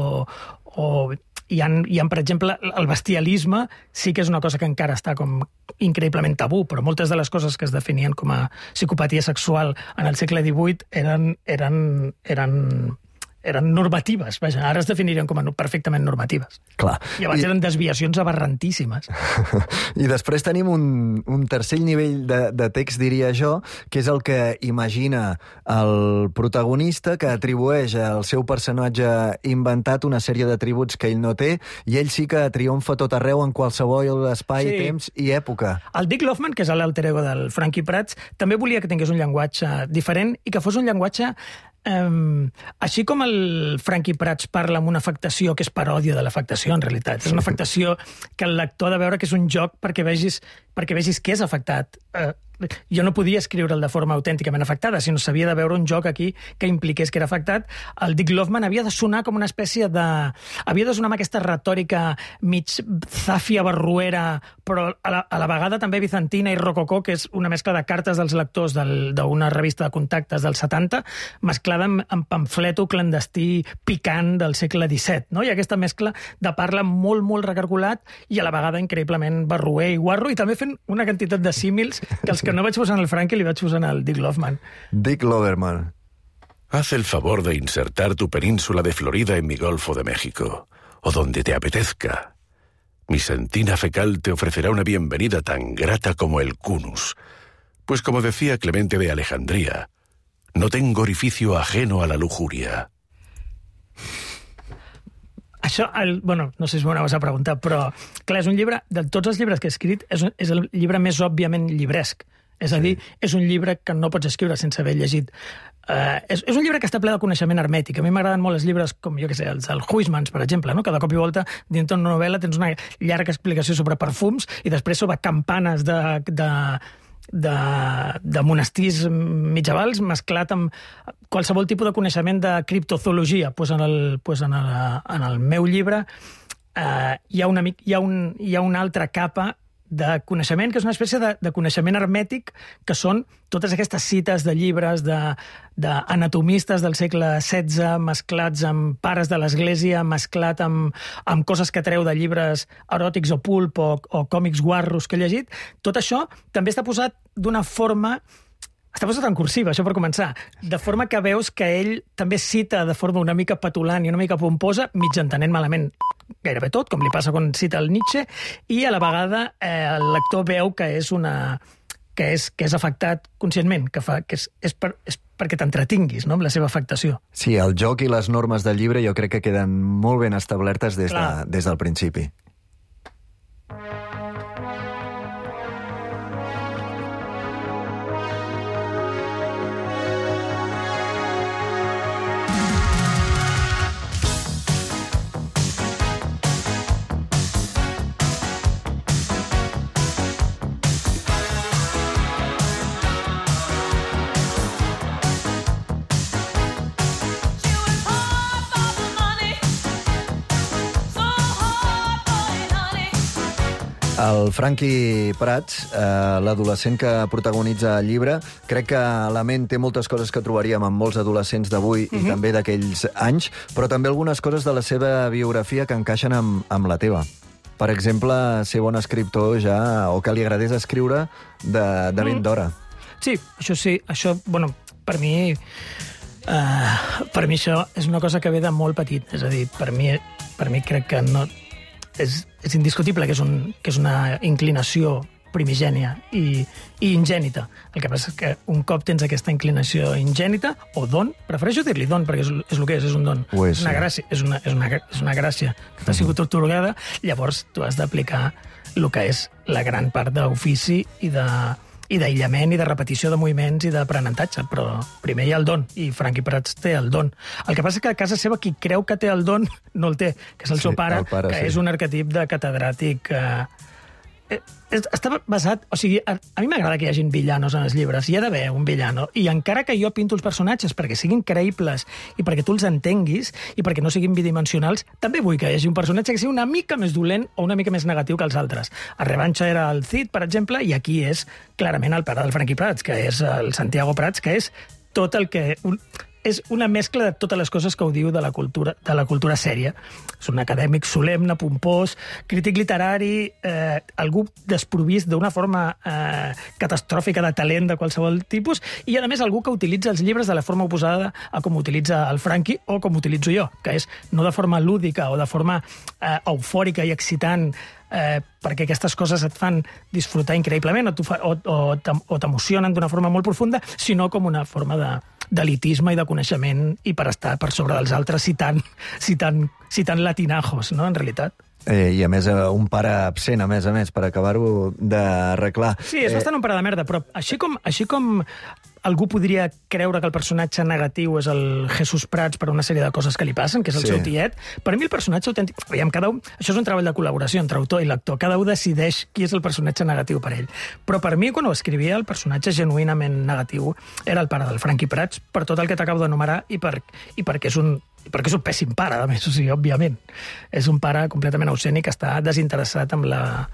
Q: hi ha, per exemple, el bestialisme sí que és una cosa que encara està com increïblement tabú, però moltes de les coses que es definien com a psicopatia sexual en el segle XVIII eren normatives, vaja, ara es definirien com a perfectament normatives.
A: Clar.
Q: I abans eren desviacions aberrantíssimes.
A: I després tenim un tercer nivell de text, diria jo, que és el que imagina el protagonista, que atribueix al seu personatge inventat una sèrie d'atributs que ell no té, i ell sí que triomfa tot arreu en qualsevol espai, temps i època.
Q: El Dick Loftman, que és l'alter ego del Frankie Prats, també volia que tingués un llenguatge diferent i que fos un llenguatge així com el Frankie Prats parla amb una afectació que és paròdia de l'afectació, en realitat. És una afectació que el lector ha de veure que és un joc perquè vegis que és afectat. Jo no podia escriure'l de forma autènticament afectada, sinó s'havia de veure un joc aquí que impliqués que era afectat. El Dick Loftman havia de sonar com una espècie de... Havia de sonar amb aquesta retòrica mig zàfia barruera, però a la vegada també bizantina i rococó, que és una mescla de cartes dels lectors d'una revista de contactes dels 70, mesclada amb pamfleto clandestí picant del segle XVII. No? Hi ha aquesta mescla de parla molt, molt recargolat i a la vegada increïblement barruer i guarro, i també fent una quantitat de símils que els que no vaig posar en el Frankie li vaig posar en el Dick Loftman.
A: Dick Loverman.
R: Haz el favor de insertar tu península de Florida en mi Golfo de México, o donde te apetezca. Mi sentina fecal te ofrecerá una bienvenida tan grata como el cunus. Pues como decía Clemente de Alejandría, no tengo orificio ajeno a la lujuria.
Q: Això, no sé si m'ho anaves a preguntar, però clar, és un llibre, de tots els llibres que he escrit, és el llibre més òbviament llibresc. És a dir, és un llibre que no pots escriure sense haver llegit. És un llibre que està ple de coneixement hermètic. A mi m'agraden molt els llibres com, jo què sé, els Huysmans, per exemple, no? Que de cop i volta, dintre d'una novel·la, tens una llarga explicació sobre perfums i després sobre campanes de monestirs mitjavals mesclat amb qualsevol tipus de coneixement de criptozoologia. En el meu llibre hi ha una altra capa de coneixement, que és una espècie de coneixement hermètic, que són totes aquestes cites de llibres d'anatomistes del segle XVI mesclats amb pares de l'Església, mesclat amb coses que treu de llibres eròtics o pulp o còmics guarros que he llegit. Tot això també està posat d'una forma... Està posat en cursiva, això per començar, de forma que veus que ell també cita de forma una mica petulant i una mica pomposa, mig entenent malament gairebé tot, com li passa quan cita el Nietzsche, i a la vegada el lector veu que és afectat conscientment, que és perquè t'entretinguis, no?, amb la seva afectació.
A: Sí, el joc i les normes del llibre jo crec que queden molt ben establertes des del principi. El Franqui Prats, l'adolescent que protagonitza el llibre, crec que la ment té moltes coses que trobaríem en molts adolescents d'avui i també d'aquells anys, però també algunes coses de la seva biografia que encaixen amb la teva. Per exemple, ser bon escriptor ja, o que li agradés escriure de ben d'hora.
Q: Sí, això sí. Això, bueno, per mi això és una cosa que ve de molt petit. És a dir, per mi crec que no... És indiscutible que és una inclinació primigènia i ingènita. El que passa és que un cop tens aquesta inclinació ingènita, o don, prefereixo dir-li don, perquè és el que és un don. És una gràcia, és una gràcia que t'ha sigut atorgada, llavors tu has d'aplicar el que és la gran part d'ofici i d'aïllament i de repetició de moviments i d'aprenentatge, però primer hi ha el don, i Franqui Prats té el don. El que passa és que a casa seva qui creu que té el don no el té, que és el seu pare, que és un arquetip de catedràtic... Està basat... O sigui, a mi m'agrada que hi hagin villanos en els llibres, hi ha d'haver un villano, i encara que jo pinto els personatges perquè siguin creïbles i perquè tu els entenguis i perquè no siguin bidimensionals, també vull que hi hagi un personatge que sigui una mica més dolent o una mica més negatiu que els altres. A Revancha era el Cid, per exemple, i aquí és clarament el pare del Franqui Prats, que és el Santiago Prats, que és tot el que... És una mescla de totes les coses que ho diu de la cultura sèria. És un acadèmic solemne, pompós, crític literari, algú desprovist d'una forma catastròfica de talent de qualsevol tipus, i a més algú que utilitza els llibres de la forma oposada a com utilitza el Franqui o com utilitzo jo, que és no de forma lúdica o de forma eufòrica i excitant, perquè aquestes coses et fan disfrutar increïblement o t'emocionen d'una forma molt profunda, sinó com una forma d'elitisme i de coneixement i per estar per sobre dels altres citant latinajos, no?, en realitat.
A: I a més un pare absent, a més, per acabar-ho d'arreglar.
Q: Sí, és bastant un pare de merda, però així com algú podria creure que el personatge negatiu és el Jesús Prats per una sèrie de coses que li passen, que és el seu tiet, per mi el personatge autèntic... Això és un treball de col·laboració entre autor i lector, cada un decideix qui és el personatge negatiu per ell. Però per mi, quan ho escrivia, el personatge genuïnament negatiu era el pare del Franqui Prats, per tot el que t'acabo d'enumerar i perquè és un pèssim pare, a més, o sigui, òbviament. És un pare completament ausent i que està desinteressat amb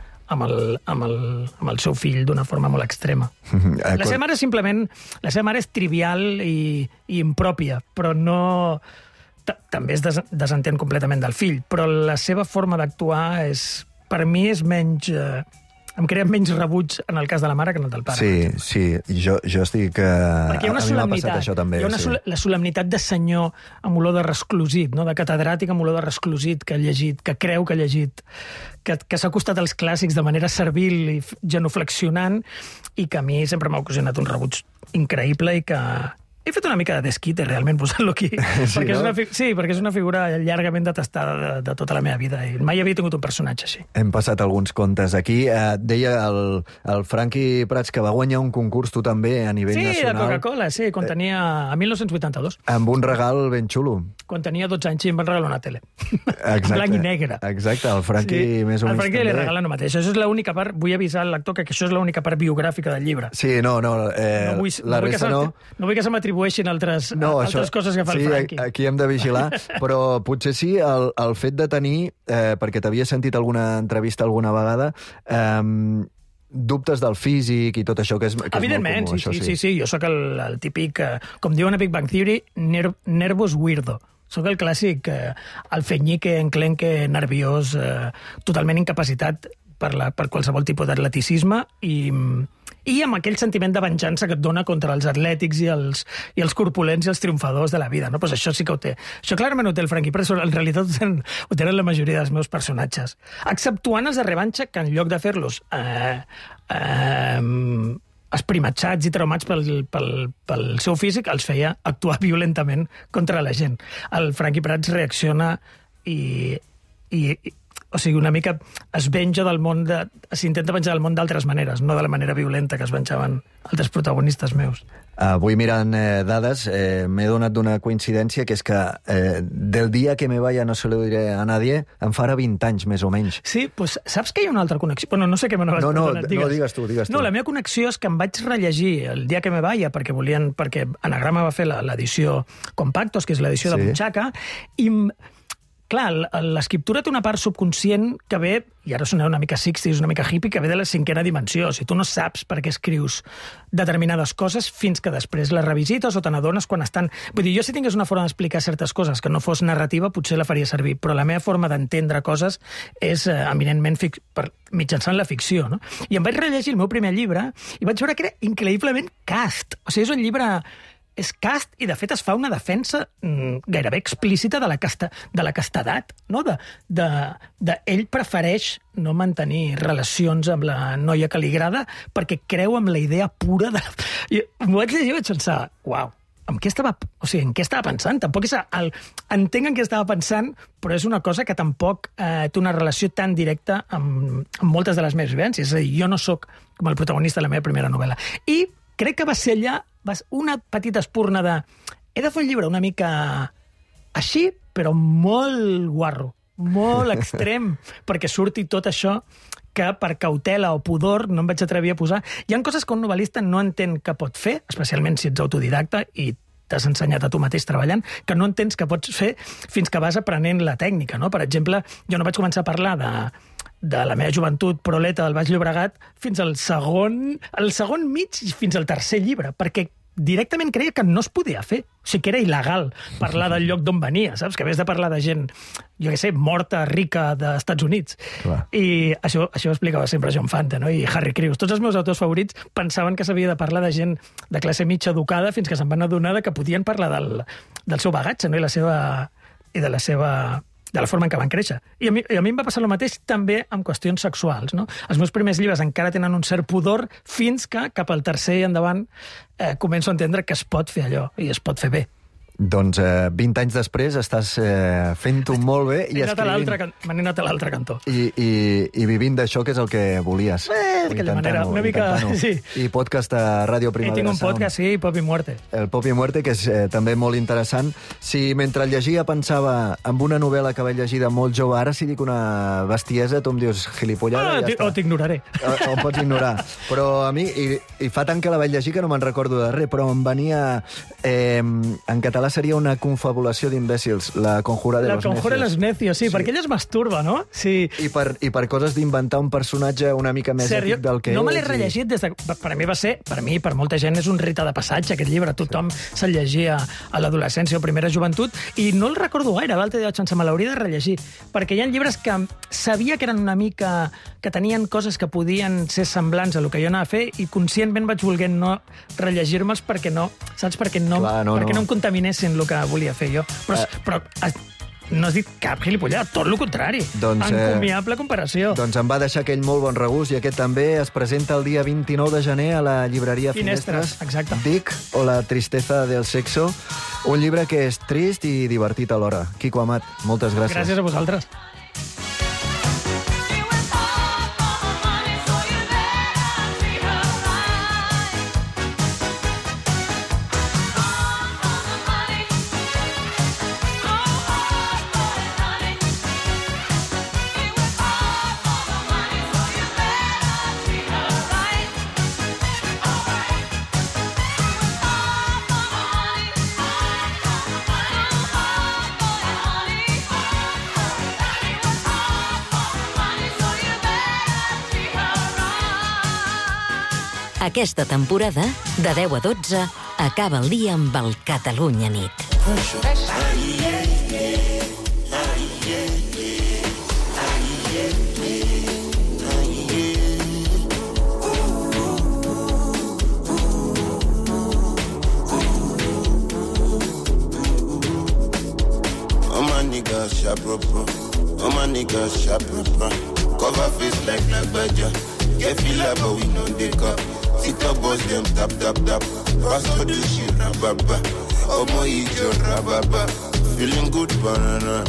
Q: el seu fill d'una forma molt extrema. La seva mare simplement... La seva mare és trivial i impròpia, però no... També es desentén completament del fill, però la seva forma d'actuar per mi és menys... Em crea menys rebuig en el cas de la mare que en el del pare.
A: Sí, jo estic...
Q: Perquè hi ha una solemnitat.
A: Això també,
Q: hi ha la solemnitat de senyor amb olor de resclosit, no?, de catedràtic amb olor de resclosit que ha llegit, que creu que ha llegit, que s'ha acostat als clàssics de manera servil i genuflexionant, i que a mi sempre m'ha ocasionat un rebuig increïble i que... He fet una mica de desquite, realment, posant-lo aquí. Perquè és una figura llargament detestada de tota la meva vida i mai havia tingut un personatge així.
A: Hem passat alguns contes aquí. Deia el Franqui Prats que va guanyar un concurs, tu també, a nivell nacional.
Q: Sí, de Coca-Cola, sí, quan tenia... A 1982.
A: Amb un regal ben xulo.
Q: Quan tenia 12 anys i em van regalar una tele.
A: Exacte.
Q: En blanc i negre.
A: Exacte, el Franqui més o menys.
Q: El Franqui li regala no mateix. Això és l'única part... Vull avisar al lector que això és l'única part biogràfica del llibre.
A: Sí, no, la resta no.
Q: No vull que se distribueixin altres coses que fa el Franqui.
A: Sí, aquí hem de vigilar, però potser sí el fet de tenir, perquè t'havia sentit alguna entrevista alguna vegada, dubtes del físic i tot això, que és
Q: evidentment,
A: molt comú.
Q: Sí. Jo sóc el típic, com diuen a Big Bang Theory, nervous weirdo. Sóc el clàssic alfenyique, enclenque, nerviós, totalment incapacitat per qualsevol tipus d'atleticisme i amb aquell sentiment de venjança que et dona contra els atlètics i els corpulents i els triomfadors de la vida. No? Pues això sí que ho té. Això clarament ho té el Franqui, però en realitat ho tenen la majoria dels meus personatges. Exceptuant els de revanxa, que en lloc de fer-los esprimatxats i traumats pel seu físic, els feia actuar violentament contra la gent. El Franqui Prats reacciona o sigui, una mica es venja del món s'intenta venjar del món d'altres maneres, no de la manera violenta que es venjaven altres protagonistes meus.
A: Avui mirant dades m'he donat d'una coincidència, que és que del dia que me vaya no se lo diré a nadie em farà 20 anys, més o menys.
Q: Sí, doncs saps que hi ha una altra connexió? Bueno, no sé què me n'has donat.
A: No, digues tu.
Q: No, la meva connexió és que em vaig rellegir el dia que me vaya, perquè Anagrama va fer l'edició Compactos, que és l'edició de butxaca, i clar, l'escriptura té una part subconscient que ve, i ara sonarà una mica 60s, una mica hippie, que ve de la cinquena dimensió. O sigui, tu no saps per què escrius determinades coses fins que després les revisites o te n'adones quan estan... Vull dir, jo si tingués una forma d'explicar certes coses que no fos narrativa, potser la faria servir, però la meva forma d'entendre coses és eminentment mitjançant la ficció, no? I em vaig rellegir el meu primer llibre i vaig veure que era increïblement cast. O sigui, és un llibre... és cast i, de fet, es fa una defensa gairebé explícita de la castedat, no? Ell prefereix no mantenir relacions amb la noia que li agrada perquè creu en la idea pura de... I m'ho vaig llegir i vaig pensar, uau, en què estava pensant? Tampoc és entenc en què estava pensant, però és una cosa que tampoc té una relació tan directa amb moltes de les meves vivències. És a dir, jo no sóc com el protagonista de la meva primera novel·la. I crec que va ser allà una petita espurna de... He de fer un llibre una mica així, però molt guarro, molt extrem, perquè surti tot això que per cautela o pudor no em vaig atrevir a posar. Hi ha coses que un novel·lista no entén que pot fer, especialment si ets autodidacta i t'has ensenyat a tu mateix treballant, que no entens que pots fer fins que vas aprenent la tècnica, no? Per exemple, jo no vaig començar a parlar de la meva joventut proleta del Baix Llobregat fins al segon mig i fins al tercer llibre, perquè directament creia que no es podia fer. O sigui, que era il·legal parlar del lloc d'on venia, saps? Que havies de parlar de gent, jo què sé, morta, rica, dels Estats Units. Clar. I això ho explicava sempre John Fante, no? I Harry Crews. Tots els meus autors favorits pensaven que s'havia de parlar de gent de classe mitja educada fins que se'n van adonar que podien parlar del seu bagatge, no? I de la forma en què van créixer. I a mi em va passar el mateix també amb qüestions sexuals, no? Els meus primers llibres encara tenen un cert pudor fins que, cap al tercer i endavant, començo a entendre que es pot fer allò i es pot fer bé.
A: Doncs 20 anys després estàs fent-ho molt bé i escrivint.
Q: Me n'he anat a l'altre cantó.
A: I vivint d'això, que és el que volies.
Q: D'aquella manera, una mica... Sí.
A: I podcast a Ràdio Primavera
Q: Sound. I tinc un podcast, sí, Pop i Muerte.
A: El Pop i Muerte, que és també molt interessant. Si mentre llegia pensava en una novel·la que vaig llegir de molt jove, ara si dic una bestiesa, tu em dius gilipollada i ja està.
Q: O t'ignoraré.
A: O em pots ignorar. Però a mi, i fa tant que la vaig llegir que no me'n recordo de res, però em venia... en català seria una confabulació d'imbècils, La conjura de los necios.
Q: La conjura de los necios, sí, perquè ella es masturba, no? Sí.
A: I per coses d'inventar un personatge una mica més èpic del que és.
Q: No me l'he rellegit des de... Per mi va ser, per molta gent és un rite de passatge, aquest llibre. Tothom se'l llegia a l'adolescència o primera joventut, i no el recordo gaire. L'altre dia vaig pensar, me l'hauria de rellegir, perquè hi ha llibres que sabia que eren una mica... que tenien coses que podien ser semblants a el que jo anava a fer, i conscientment vaig voler no rellegir-me'ls perquè no, saps? Perquè no em contaminessin el que volia fer jo. Però no has dit cap gilipollada, tot el contrari. Encomiable comparació.
A: Doncs em va deixar aquell molt bon regust, i aquest també es presenta el dia 29 de gener a la llibreria Finestres.
Q: Exacte.
A: Dic, o La tristeza del sexo, un llibre que és trist i divertit alhora. Quico Amat, moltes gràcies.
Q: Gràcies a vosaltres.
B: Aquesta temporada, de 10 a 12, acaba el dia amb el Catalunya Nit.
S: Oh my niggas sharp proper. Cover face like Nagbaja. Get feel like but we know they cup. Sit up boss them tap tap tap. Pass all this shit rababa. Oh my ijo rababa. Feeling good banana.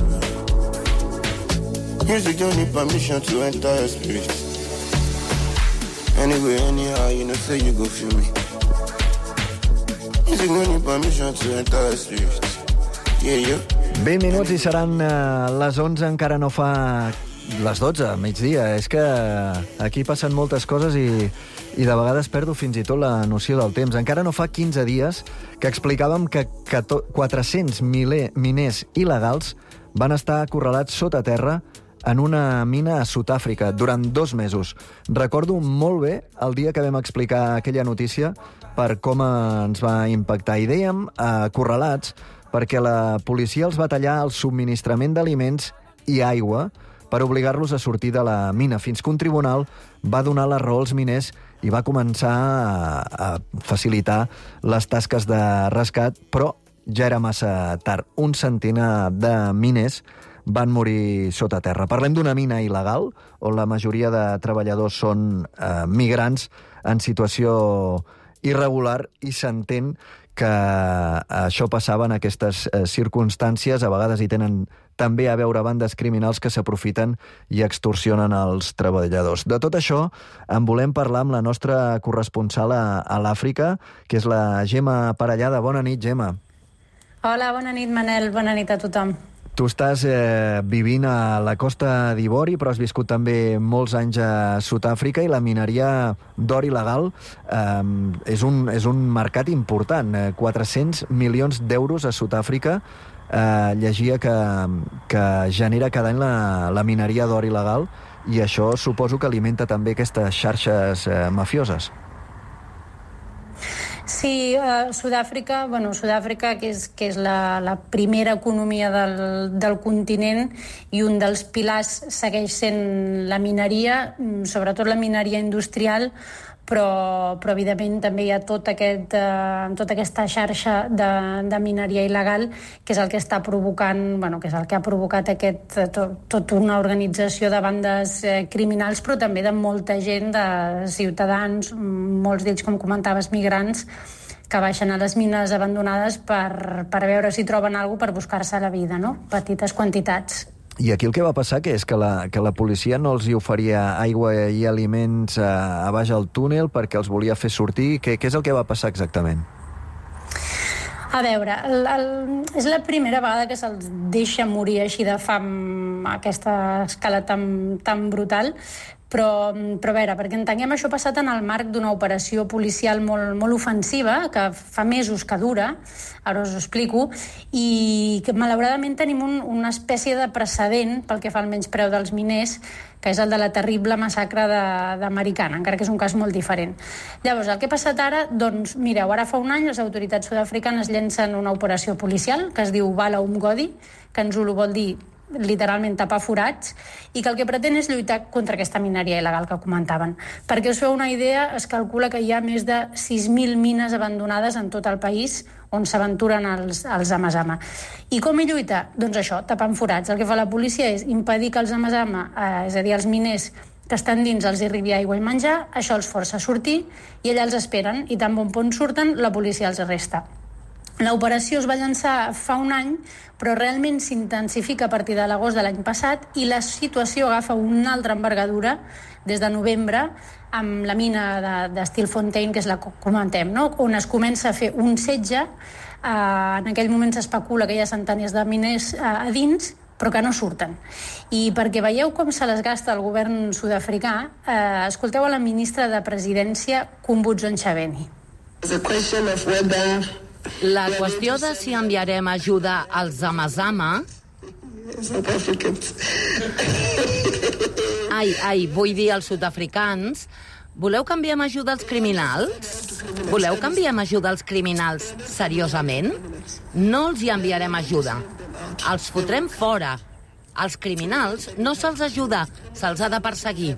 S: Music don't need permission to enter your spirit. Anyway, anyhow, you know say you go feel me. Music don't need permission to enter your spirit. Yeah, yeah.
A: 20 minuts i seran les 11, encara no fa les 12, migdia. És que aquí passen moltes coses i de vegades perdo fins i tot la noció del temps. Encara no fa 15 dies que explicàvem que 400 miners il·legals van estar acorralats sota terra en una mina a Sud-àfrica durant 2 mesos. Recordo molt bé el dia que vam explicar aquella notícia per com ens va impactar. I dèiem acorralats perquè la policia els va tallar el subministrament d'aliments i aigua per obligar-los a sortir de la mina, fins que un tribunal va donar la raó als miners i va començar a facilitar les tasques de rescat, però ja era massa tard. Un centenar de miners van morir sota terra. Parlem d'una mina il·legal, on la majoria de treballadors són migrants en situació irregular, i s'entén que això passava en aquestes circumstàncies. A vegades hi tenen també a veure bandes criminals que s'aprofiten i extorsionen els treballadors. De tot això en volem parlar amb la nostra corresponsal a l'Àfrica, que és la Gemma Parellada. Bona nit, Gemma.
T: Hola, bona nit, Manel. Bona nit a tothom.
A: Tu estàs vivint a la Costa d'Ivori, però has viscut també molts anys a Sud-àfrica, i la mineria d'or il·legal és un mercat important. 400 milions d'euros a Sud-àfrica llegia que genera cada any la mineria d'or il·legal, i això suposo que alimenta també aquestes xarxes mafioses.
T: Sí, Sud-àfrica, que és la primera economia del continent, i un dels pilars segueix sent la mineria, sobretot la mineria industrial, però evidentment també hi ha tota aquesta xarxa de mineria il·legal, que és el que està provocant, que és el que ha provocat tota una organització de bandes criminals, però també de molta gent, de ciutadans, molts d'ells, com comentaves, migrants, que baixen a les mines abandonades per veure si troben alguna cosa per buscar-se la vida, no? Petites quantitats.
A: I aquí el que va passar és que la policia no els hi oferia aigua i aliments a baix al túnel perquè els volia fer sortir. Què és el que va passar exactament?
T: A veure, és la primera vegada que se'ls deixa morir així de fam a aquesta escala tan brutal, però a veure, perquè entenguem, això ha passat en el marc d'una operació policial molt ofensiva, que fa mesos que dura, ara us ho explico, i que malauradament tenim una espècie de precedent pel que fa al menyspreu dels miners, que és el de la terrible massacre d'Americana, encara que és un cas molt diferent. Llavors, el que ha passat ara, doncs, mireu, ara fa un any les autoritats sud-africanes llencen una operació policial que es diu Bala Umgodi, que en Zulu vol dir literalment tapar forats, i que el que pretén és lluitar contra aquesta mineria il·legal que comentaven. Perquè us feu una idea, es calcula que hi ha més de 6.000 mines abandonades en tot el país on s'aventuren els Amazama. I com hi lluita? Doncs això, tapant forats. El que fa la policia és impedir que els Amazama, és a dir, els miners que estan dins, els arribi aigua i menjar, això els força a sortir, i allà els esperen, i tan bon punt surten, la policia els arresta. L'operació es va llançar fa un any, però realment s'intensifica a partir de l'agost de l'any passat, i la situació agafa una altra envergadura des de novembre amb la mina de Stilfontein, que és la que comentem, no? On es comença a fer un setge. En aquell moment s'especula que hi ha centenars de miners a dins, però que no surten. I perquè veieu com se les gasta el govern sud-africà, escolteu a la ministra de Presidència, Kumbutso Ntshavheni.
U: La qüestió de si enviarem ajuda als Amazama... vull dir als sud-africans, voleu que enviem ajuda als criminals? Voleu que enviem ajuda als criminals seriosament? No els hi enviarem ajuda. Els fotrem fora. Als criminals no se'ls ajuda, se'ls ha de perseguir.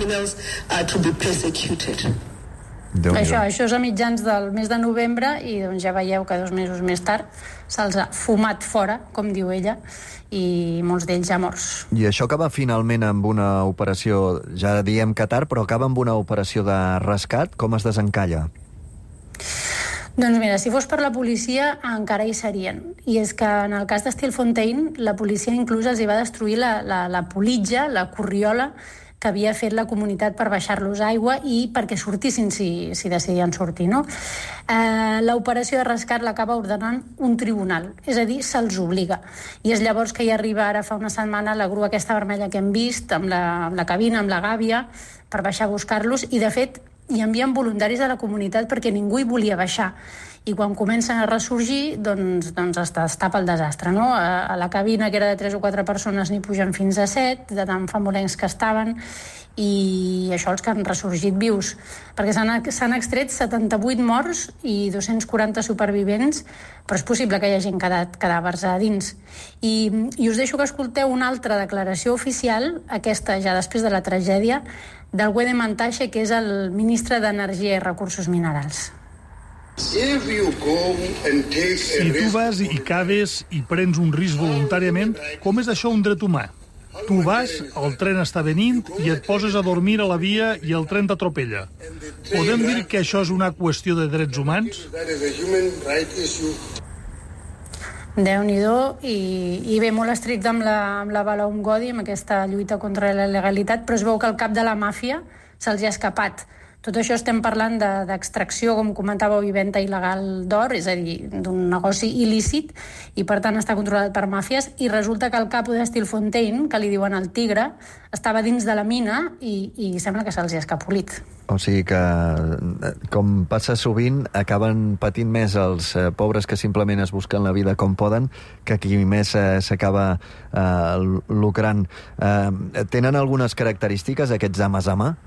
T: Això és a mitjans del mes de novembre i doncs ja veieu que 2 mesos més tard se'ls ha fumat fora, com diu ella, i molts d'ells ja morts.
A: I això acaba finalment amb una operació, ja diem que tard, però acaba amb una operació de rescat. Com es desencalla?
T: Doncs mira, si fos per la policia encara hi serien. I és que en el cas d'Stilfontein la policia inclús els hi va destruir la politja, la corriola que havia fet la comunitat per baixar-los aigua i perquè sortissin si decidien sortir, no? L'operació de rescat l'acaba ordenant un tribunal, és a dir, se'ls obliga. I és llavors que hi arriba ara fa una setmana la grua aquesta vermella que hem vist, amb la cabina, amb la gàbia, per baixar a buscar-los, i de fet hi envien voluntaris de la comunitat perquè ningú hi volia baixar. I quan comencen a ressorgir, doncs es tapa el desastre, no? A la cabina, que era de 3 o 4 persones, n'hi pugen fins a 7, de tan famolencs que estaven, i això els que han ressorgit vius. Perquè s'han extret 78 morts i 240 supervivents, però és possible que hi hagin quedat cadàvers a dins. I us deixo que escolteu una altra declaració oficial, aquesta ja després de la tragèdia, del Gwede Mantashe, que és el ministre d'Energia i Recursos Minerals.
D: Si tu vas i caves i prens un risc voluntàriament, com és això un dret humà? Tu vas, el tren està venint i et poses a dormir a la via i el tren t'atropella. Podem dir que això és una qüestió de drets humans?
T: Déu-n'hi-do, i bé, molt estricte amb la Balaum Godi, amb aquesta lluita contra la il·legalitat, però es veu que el cap de la màfia se'ls ha escapat. Tot això estem parlant d'extracció, com comentàveu, i venda il·legal d'or, és a dir, d'un negoci il·lícit, i per tant està controlat per màfies, i resulta que el capo d'Stilfontein, que li diuen el tigre, estava dins de la mina i sembla que se'ls ha escapolit.
A: O sigui que, com passa sovint, acaben patint més els pobres que simplement es busquen la vida com poden, que qui més s'acaba lucrant. Tenen algunes característiques, aquests ames a mà?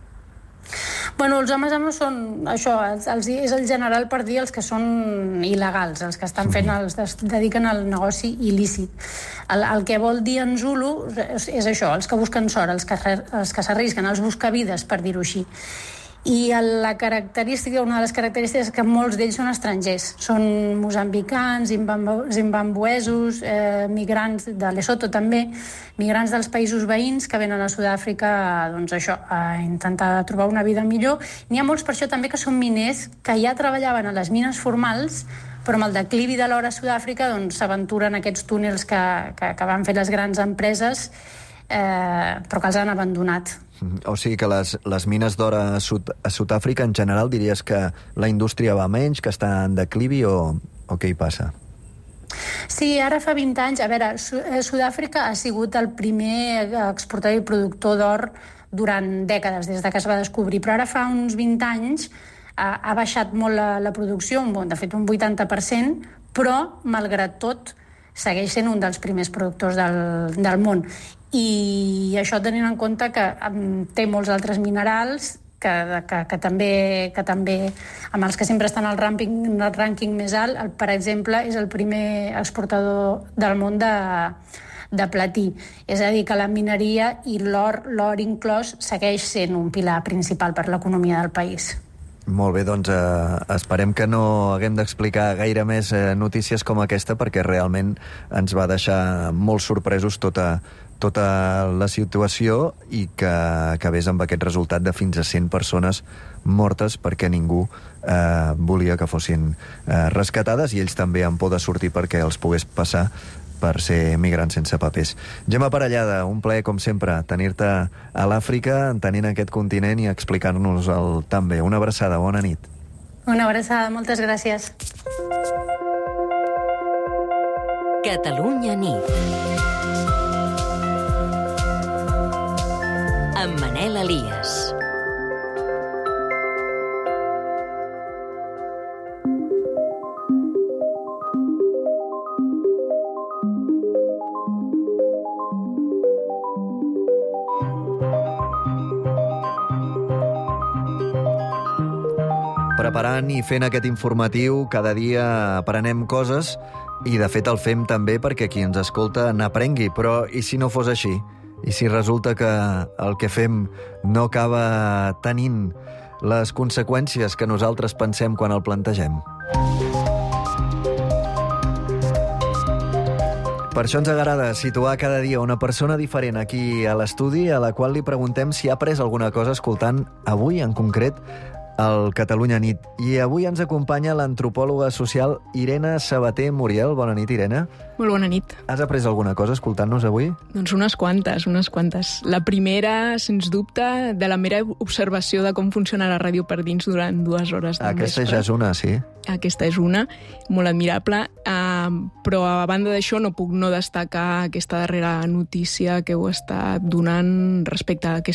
T: Bueno, els homes són això, és el general per dir els que són il·legals, els que estan fent, es dediquen al negoci il·lícit. El que vol dir en Zulu és això, els que busquen sort, els que s'arrisquen, els buscavides, per dir-ho així. I una de les característiques és que molts d'ells són estrangers. Són mozambicans, zimbabuesos, migrants de Lesotho també, migrants dels països veïns que venen a Sud-àfrica a intentar trobar una vida millor. N'hi ha molts per això també que són miners que ja treballaven a les mines formals, però amb el declivi de l'or a Sud-àfrica s'aventuren aquests túnels que van fer les grans empreses, però que els han abandonat.
A: O sigui que les mines d'or a Sud-àfrica, en general, diries que la indústria va menys, que està en declivi, o què hi passa?
T: Sí, ara fa 20 anys... A veure, Sud-àfrica ha sigut el primer exportador i productor d'or durant dècades, des que es va descobrir, però ara fa uns 20 anys ha baixat molt la producció, de fet un 80%, però, malgrat tot, segueix sent un dels primers productors del món. I això tenint en compte que té molts altres minerals que també amb els que sempre estan al rànquing més alt. Per exemple, és el primer exportador del món de platí. És a dir, que la mineria i l'or inclòs segueix sent un pilar principal per l'economia del país.
A: Molt bé, doncs esperem que no haguem d'explicar gaire més notícies com aquesta, perquè realment ens va deixar molt sorpresos tota la situació, i que acabés amb aquest resultat de fins a 100 persones mortes perquè ningú volia que fossin rescatades, i ells també amb por de sortir perquè els pogués passar per ser migrants sense papers. Gemma Parellada, un plaer, com sempre, tenir-te a l'Àfrica, entenent aquest continent i explicar-nos-el tan bé. Una abraçada, bona nit.
T: Una abraçada, moltes gràcies.
B: Catalunya nit. Amb Manel Elias.
A: preparant i fent aquest informatiu. Cada dia aprenem coses i, de fet, el fem també perquè qui ens escolta n'aprengui. Però i si no fos així? I si resulta que el que fem no acaba tenint les conseqüències que nosaltres pensem quan el plantegem? Per això ens agrada situar cada dia una persona diferent aquí a l'estudi, a la qual li preguntem si ha après alguna cosa escoltant avui, en concret, el Catalunya Nit. I avui ens acompanya l'antropòloga social Irene Sabater Muriel. Bona nit, Irene.
E: Molt bona nit.
A: Has après alguna cosa escoltant-nos avui?
E: Doncs unes quantes. La primera, sens dubte, de la mera observació de com funciona la ràdio per dins durant 2 hores del
A: Aquesta
E: vespre.
A: ja és una, sí.
E: Aquesta és una, molt admirable, però a banda d'això no puc no destacar aquesta darrera notícia que heu estat donant respecte a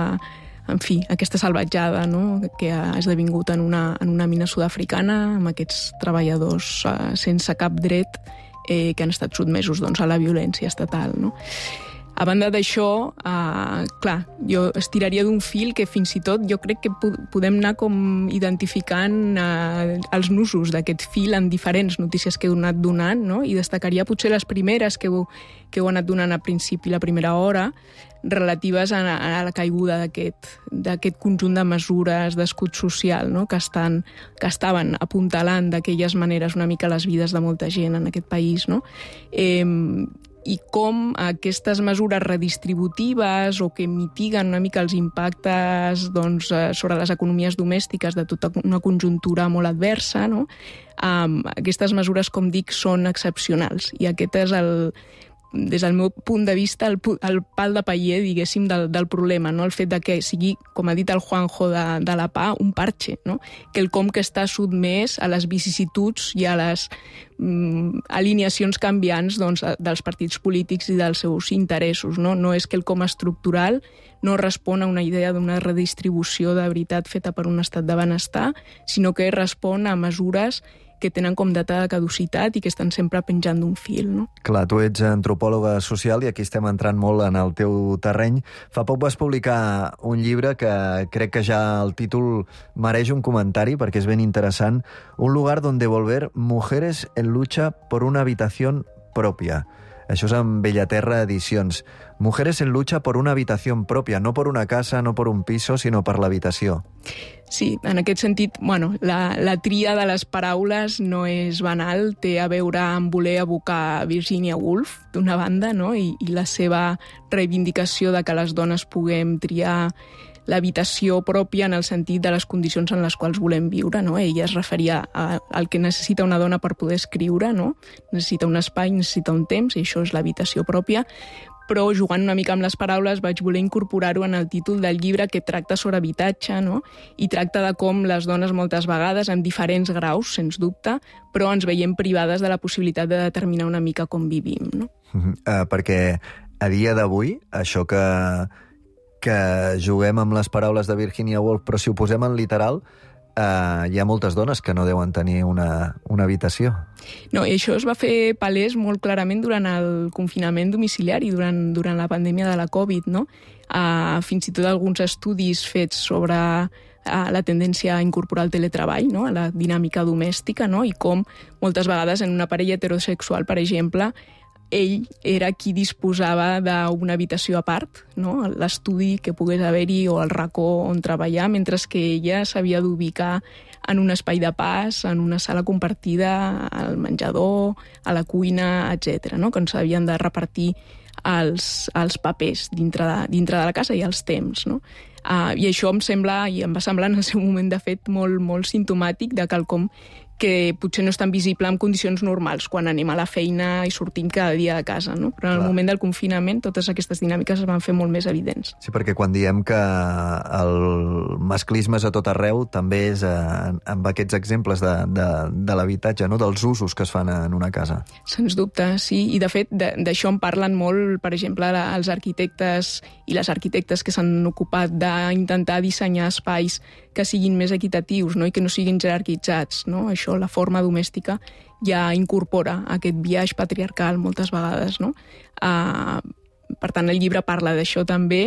E: aquesta salvatjada, no?, que ha esdevingut en una mina sud-africana amb aquests treballadors sense cap dret que han estat sotmesos a la violència estatal, no? A banda d'això, clar, jo estiraria d'un fil que fins i tot jo crec que podem anar com identificant els nusos d'aquest fil en diferents notícies que heu anat donant, no? I destacaria potser les primeres que heu anat donant al principi, la primera hora, relatives a la caiguda d'aquest conjunt de mesures d'escut social, no?, que estaven apuntalant d'aquelles maneres una mica les vides de molta gent en aquest país, no? I com aquestes mesures redistributives o que mitiguen una mica els impactes sobre les economies domèstiques de tota una conjuntura molt adversa, no? Aquestes mesures, com dic, són excepcionals. I aquest és des del meu punt de vista, el pal de paller, diguéssim, del problema, no? El fet de que sigui, com ha dit el Juanjo de la PA, un parche, no? Quelcom que està sotmès a les vicissituds i a les alineacions canviants dels partits polítics i dels seus interessos, no? No és quelcom estructural, no respon a una idea d'una redistribució de veritat feta per un estat de benestar, sinó que respon a mesures que tenen com data de caducitat i que estan sempre penjant d'un fil, no?
A: Clar, tu ets antropòloga social i aquí estem entrant molt en el teu terreny. Fa poc vas publicar un llibre que crec que ja el títol mereix un comentari perquè és ben interessant. Un lugar donde volver mujeres en lucha por una habitación propia. Això és en Bellaterra Edicions. Mujeres en lucha por una habitación propia, no por una casa, no por un piso, sinó per l'habitació.
E: Sí, en aquest sentit, la tria de les paraules no és banal, té a veure amb voler evocar Virginia Woolf, d'una banda, no?, i la seva reivindicació de que les dones puguem triar l'habitació pròpia en el sentit de les condicions en les quals volem viure, no? Ella es referia al que necessita una dona per poder escriure, no? Necessita un espai, necessita un temps, i això és l'habitació pròpia, però jugant una mica amb les paraules vaig voler incorporar-ho en el títol del llibre que tracta sobre habitatge, no? I tracta de com les dones moltes vegades, en diferents graus, sens dubte, però ens veiem privades de la possibilitat de determinar una mica com vivim, no?
A: Perquè a dia d'avui, això que juguem amb les paraules de Virginia Woolf, però si ho posem en literal, hi ha moltes dones que no deuen tenir una habitació.
E: No, i això es va fer palès molt clarament durant el confinament domiciliari, durant la pandèmia de la Covid, no? Fins i tot alguns estudis fets sobre la tendència a incorporar el teletreball, no?, a la dinàmica domèstica, no?, i com moltes vegades en una parella heterosexual, per exemple, ell era qui disposava d'una habitació a part, no?, l'estudi que pogués haver-hi o el racó on treballar, mentre que ella s'havia d'ubicar en un espai de pas, en una sala compartida, al menjador, a la cuina, etc., no?, que on s'havien de repartir els papers dintre de la casa i els temps, no? I això em va semblar en el seu moment, de fet, molt, molt simptomàtic de quelcom que potser no és tan visible en condicions normals, quan anem a la feina i sortim cada dia de casa, no? Però en el moment del confinament totes aquestes dinàmiques es van fer molt més evidents.
A: Sí, perquè quan diem que el masclisme és a tot arreu, també és amb aquests exemples de l'habitatge, no?, dels usos que es fan en una casa.
E: Sens dubte, sí. I de fet d'això en parlen molt, per exemple, els arquitectes i les arquitectes que s'han ocupat d'intentar dissenyar espais que siguin més equitatius, no?, i que no siguin jerarquitzats, no? Això, la forma domèstica, ja incorpora aquest biaix patriarcal moltes vegades, no? Per tant, el llibre parla d'això també,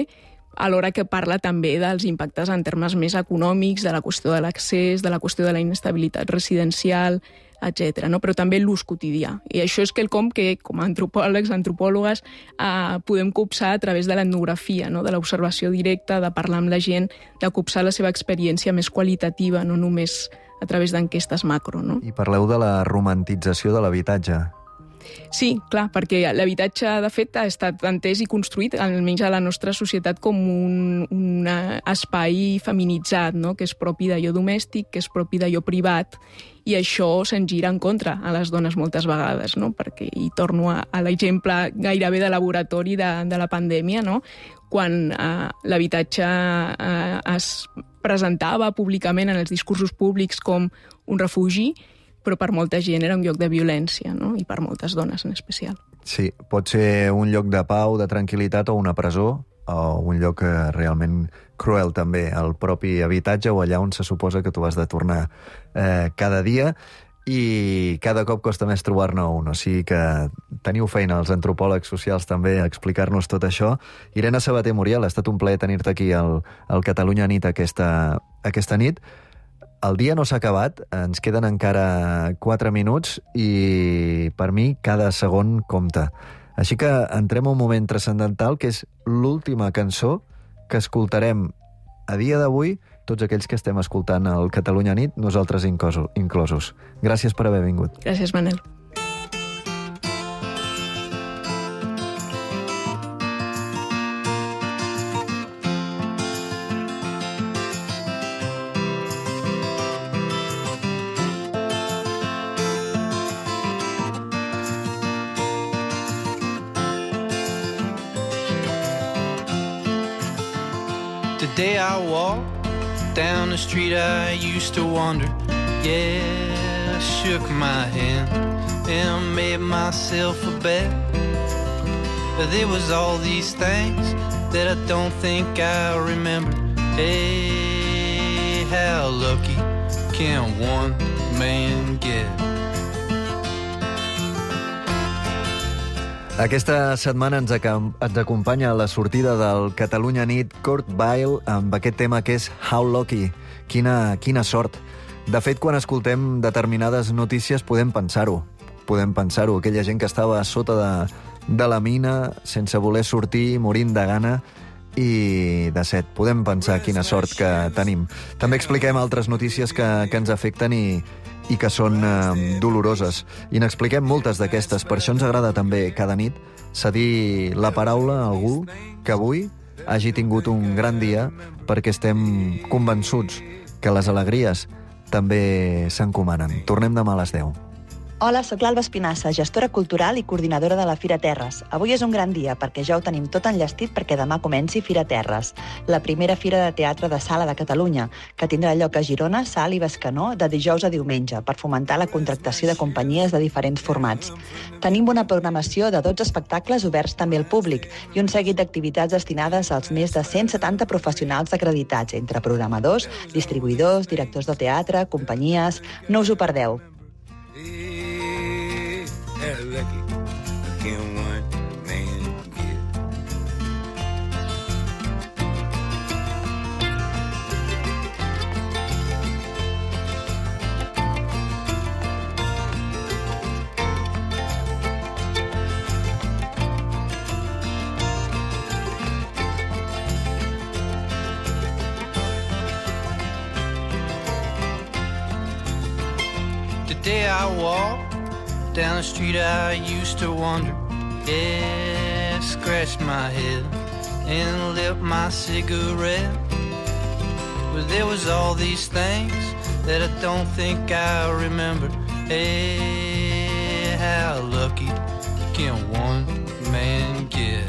E: alhora que parla també dels impactes en termes més econòmics, de la qüestió de l'accés, de la qüestió de la inestabilitat residencial, etc. No? Però també l'ús quotidià. I això és quelcom que, com a antropòlegs, antropòlogues, podem copsar a través de l'etnografia, no? De l'observació directa, de parlar amb la gent, de copsar la seva experiència més qualitativa, no només a través d'enquestes macro. No?
A: I parleu de la romantització de l'habitatge.
E: Sí, clar, perquè l'habitatge, de fet, ha estat entès i construït, almenys a la nostra societat, com un espai feminitzat, no? Que és propi d'allò domèstic, que és propi d'allò privat, i això se'n gira en contra a les dones moltes vegades, no? Perquè, i torno a l'exemple gairebé de laboratori de la pandèmia, no? Quan l'habitatge es presentava públicament en els discursos públics com un refugi, però per molta gent era un lloc de violència, no? I per moltes dones en especial.
A: Sí, pot ser un lloc de pau, de tranquil·litat, o una presó, o un lloc realment cruel també, el propi habitatge, o allà on se suposa que tu has de tornar cada dia, i cada cop costa més trobar-ne un. O sigui que teniu feina, els antropòlegs socials, també, a explicar-nos tot això. Irene Sabater Muriel, ha estat un plaer tenir-te aquí al Catalunya Nit aquesta nit. El dia no s'ha acabat, ens queden encara 4 minuts i per mi cada segon compta. Així que entrem a un moment transcendental, que és l'última cançó que escoltarem a dia d'avui, tots aquells que estem escoltant el Catalunya Nit, nosaltres inclosos. Gràcies per haver vingut.
E: Gràcies, Manel.
F: Today I walked down the street I used to wander. Yeah, shook my hand and made myself a bet. There was all these things that I don't think I remember. Hey, how lucky can one man get?
A: Aquesta setmana ens acompanya a la sortida del Catalunya Nit Kurt Weill amb aquest tema que és How Lucky, quina sort. De fet, quan escoltem determinades notícies podem pensar-ho, aquella gent que estava sota de la mina sense voler sortir, morint de gana i de set. Podem pensar quina sort que tenim. També expliquem altres notícies que ens afecten i que són doloroses. I n'expliquem moltes d'aquestes. Per això ens agrada també cada nit cedir la paraula a algú que avui hagi tingut un gran dia, perquè estem convençuts que les alegries també s'encomanen. Tornem demà a les 10.
V: Hola, sóc l'Alba Espinassa, gestora cultural i coordinadora de la Fira Terres. Avui és un gran dia perquè ja ho tenim tot enllestit perquè demà comenci Fira Terres, la primera fira de teatre de sala de Catalunya, que tindrà lloc a Girona, Salt i Bescanó de dijous a diumenge per fomentar la contractació de companyies de diferents formats. Tenim una programació de 12 espectacles oberts també al públic i un seguit d'activitats destinades als més de 170 professionals acreditats, entre programadors, distribuïdors, directors de teatre, companyies... No us ho perdeu.
F: How lucky can one man get? Today I walk down the street I used to wander. Yeah, scratch my head and lit my cigarette. But there was all these things that I don't think I remember. Hey, how lucky can one man get?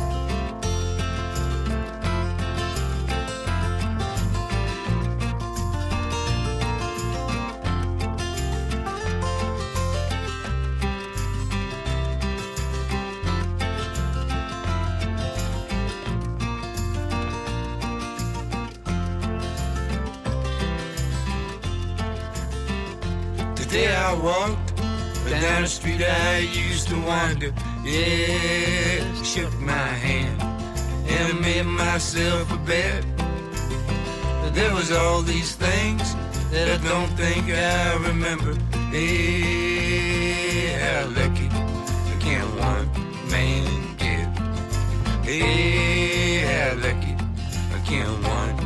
F: Today I walked down the street I used to wander. Yeah, shook my hand and made myself a bet. There was all these things that I don't think I remember. Hey, how lucky can one man get? Hey, how lucky can one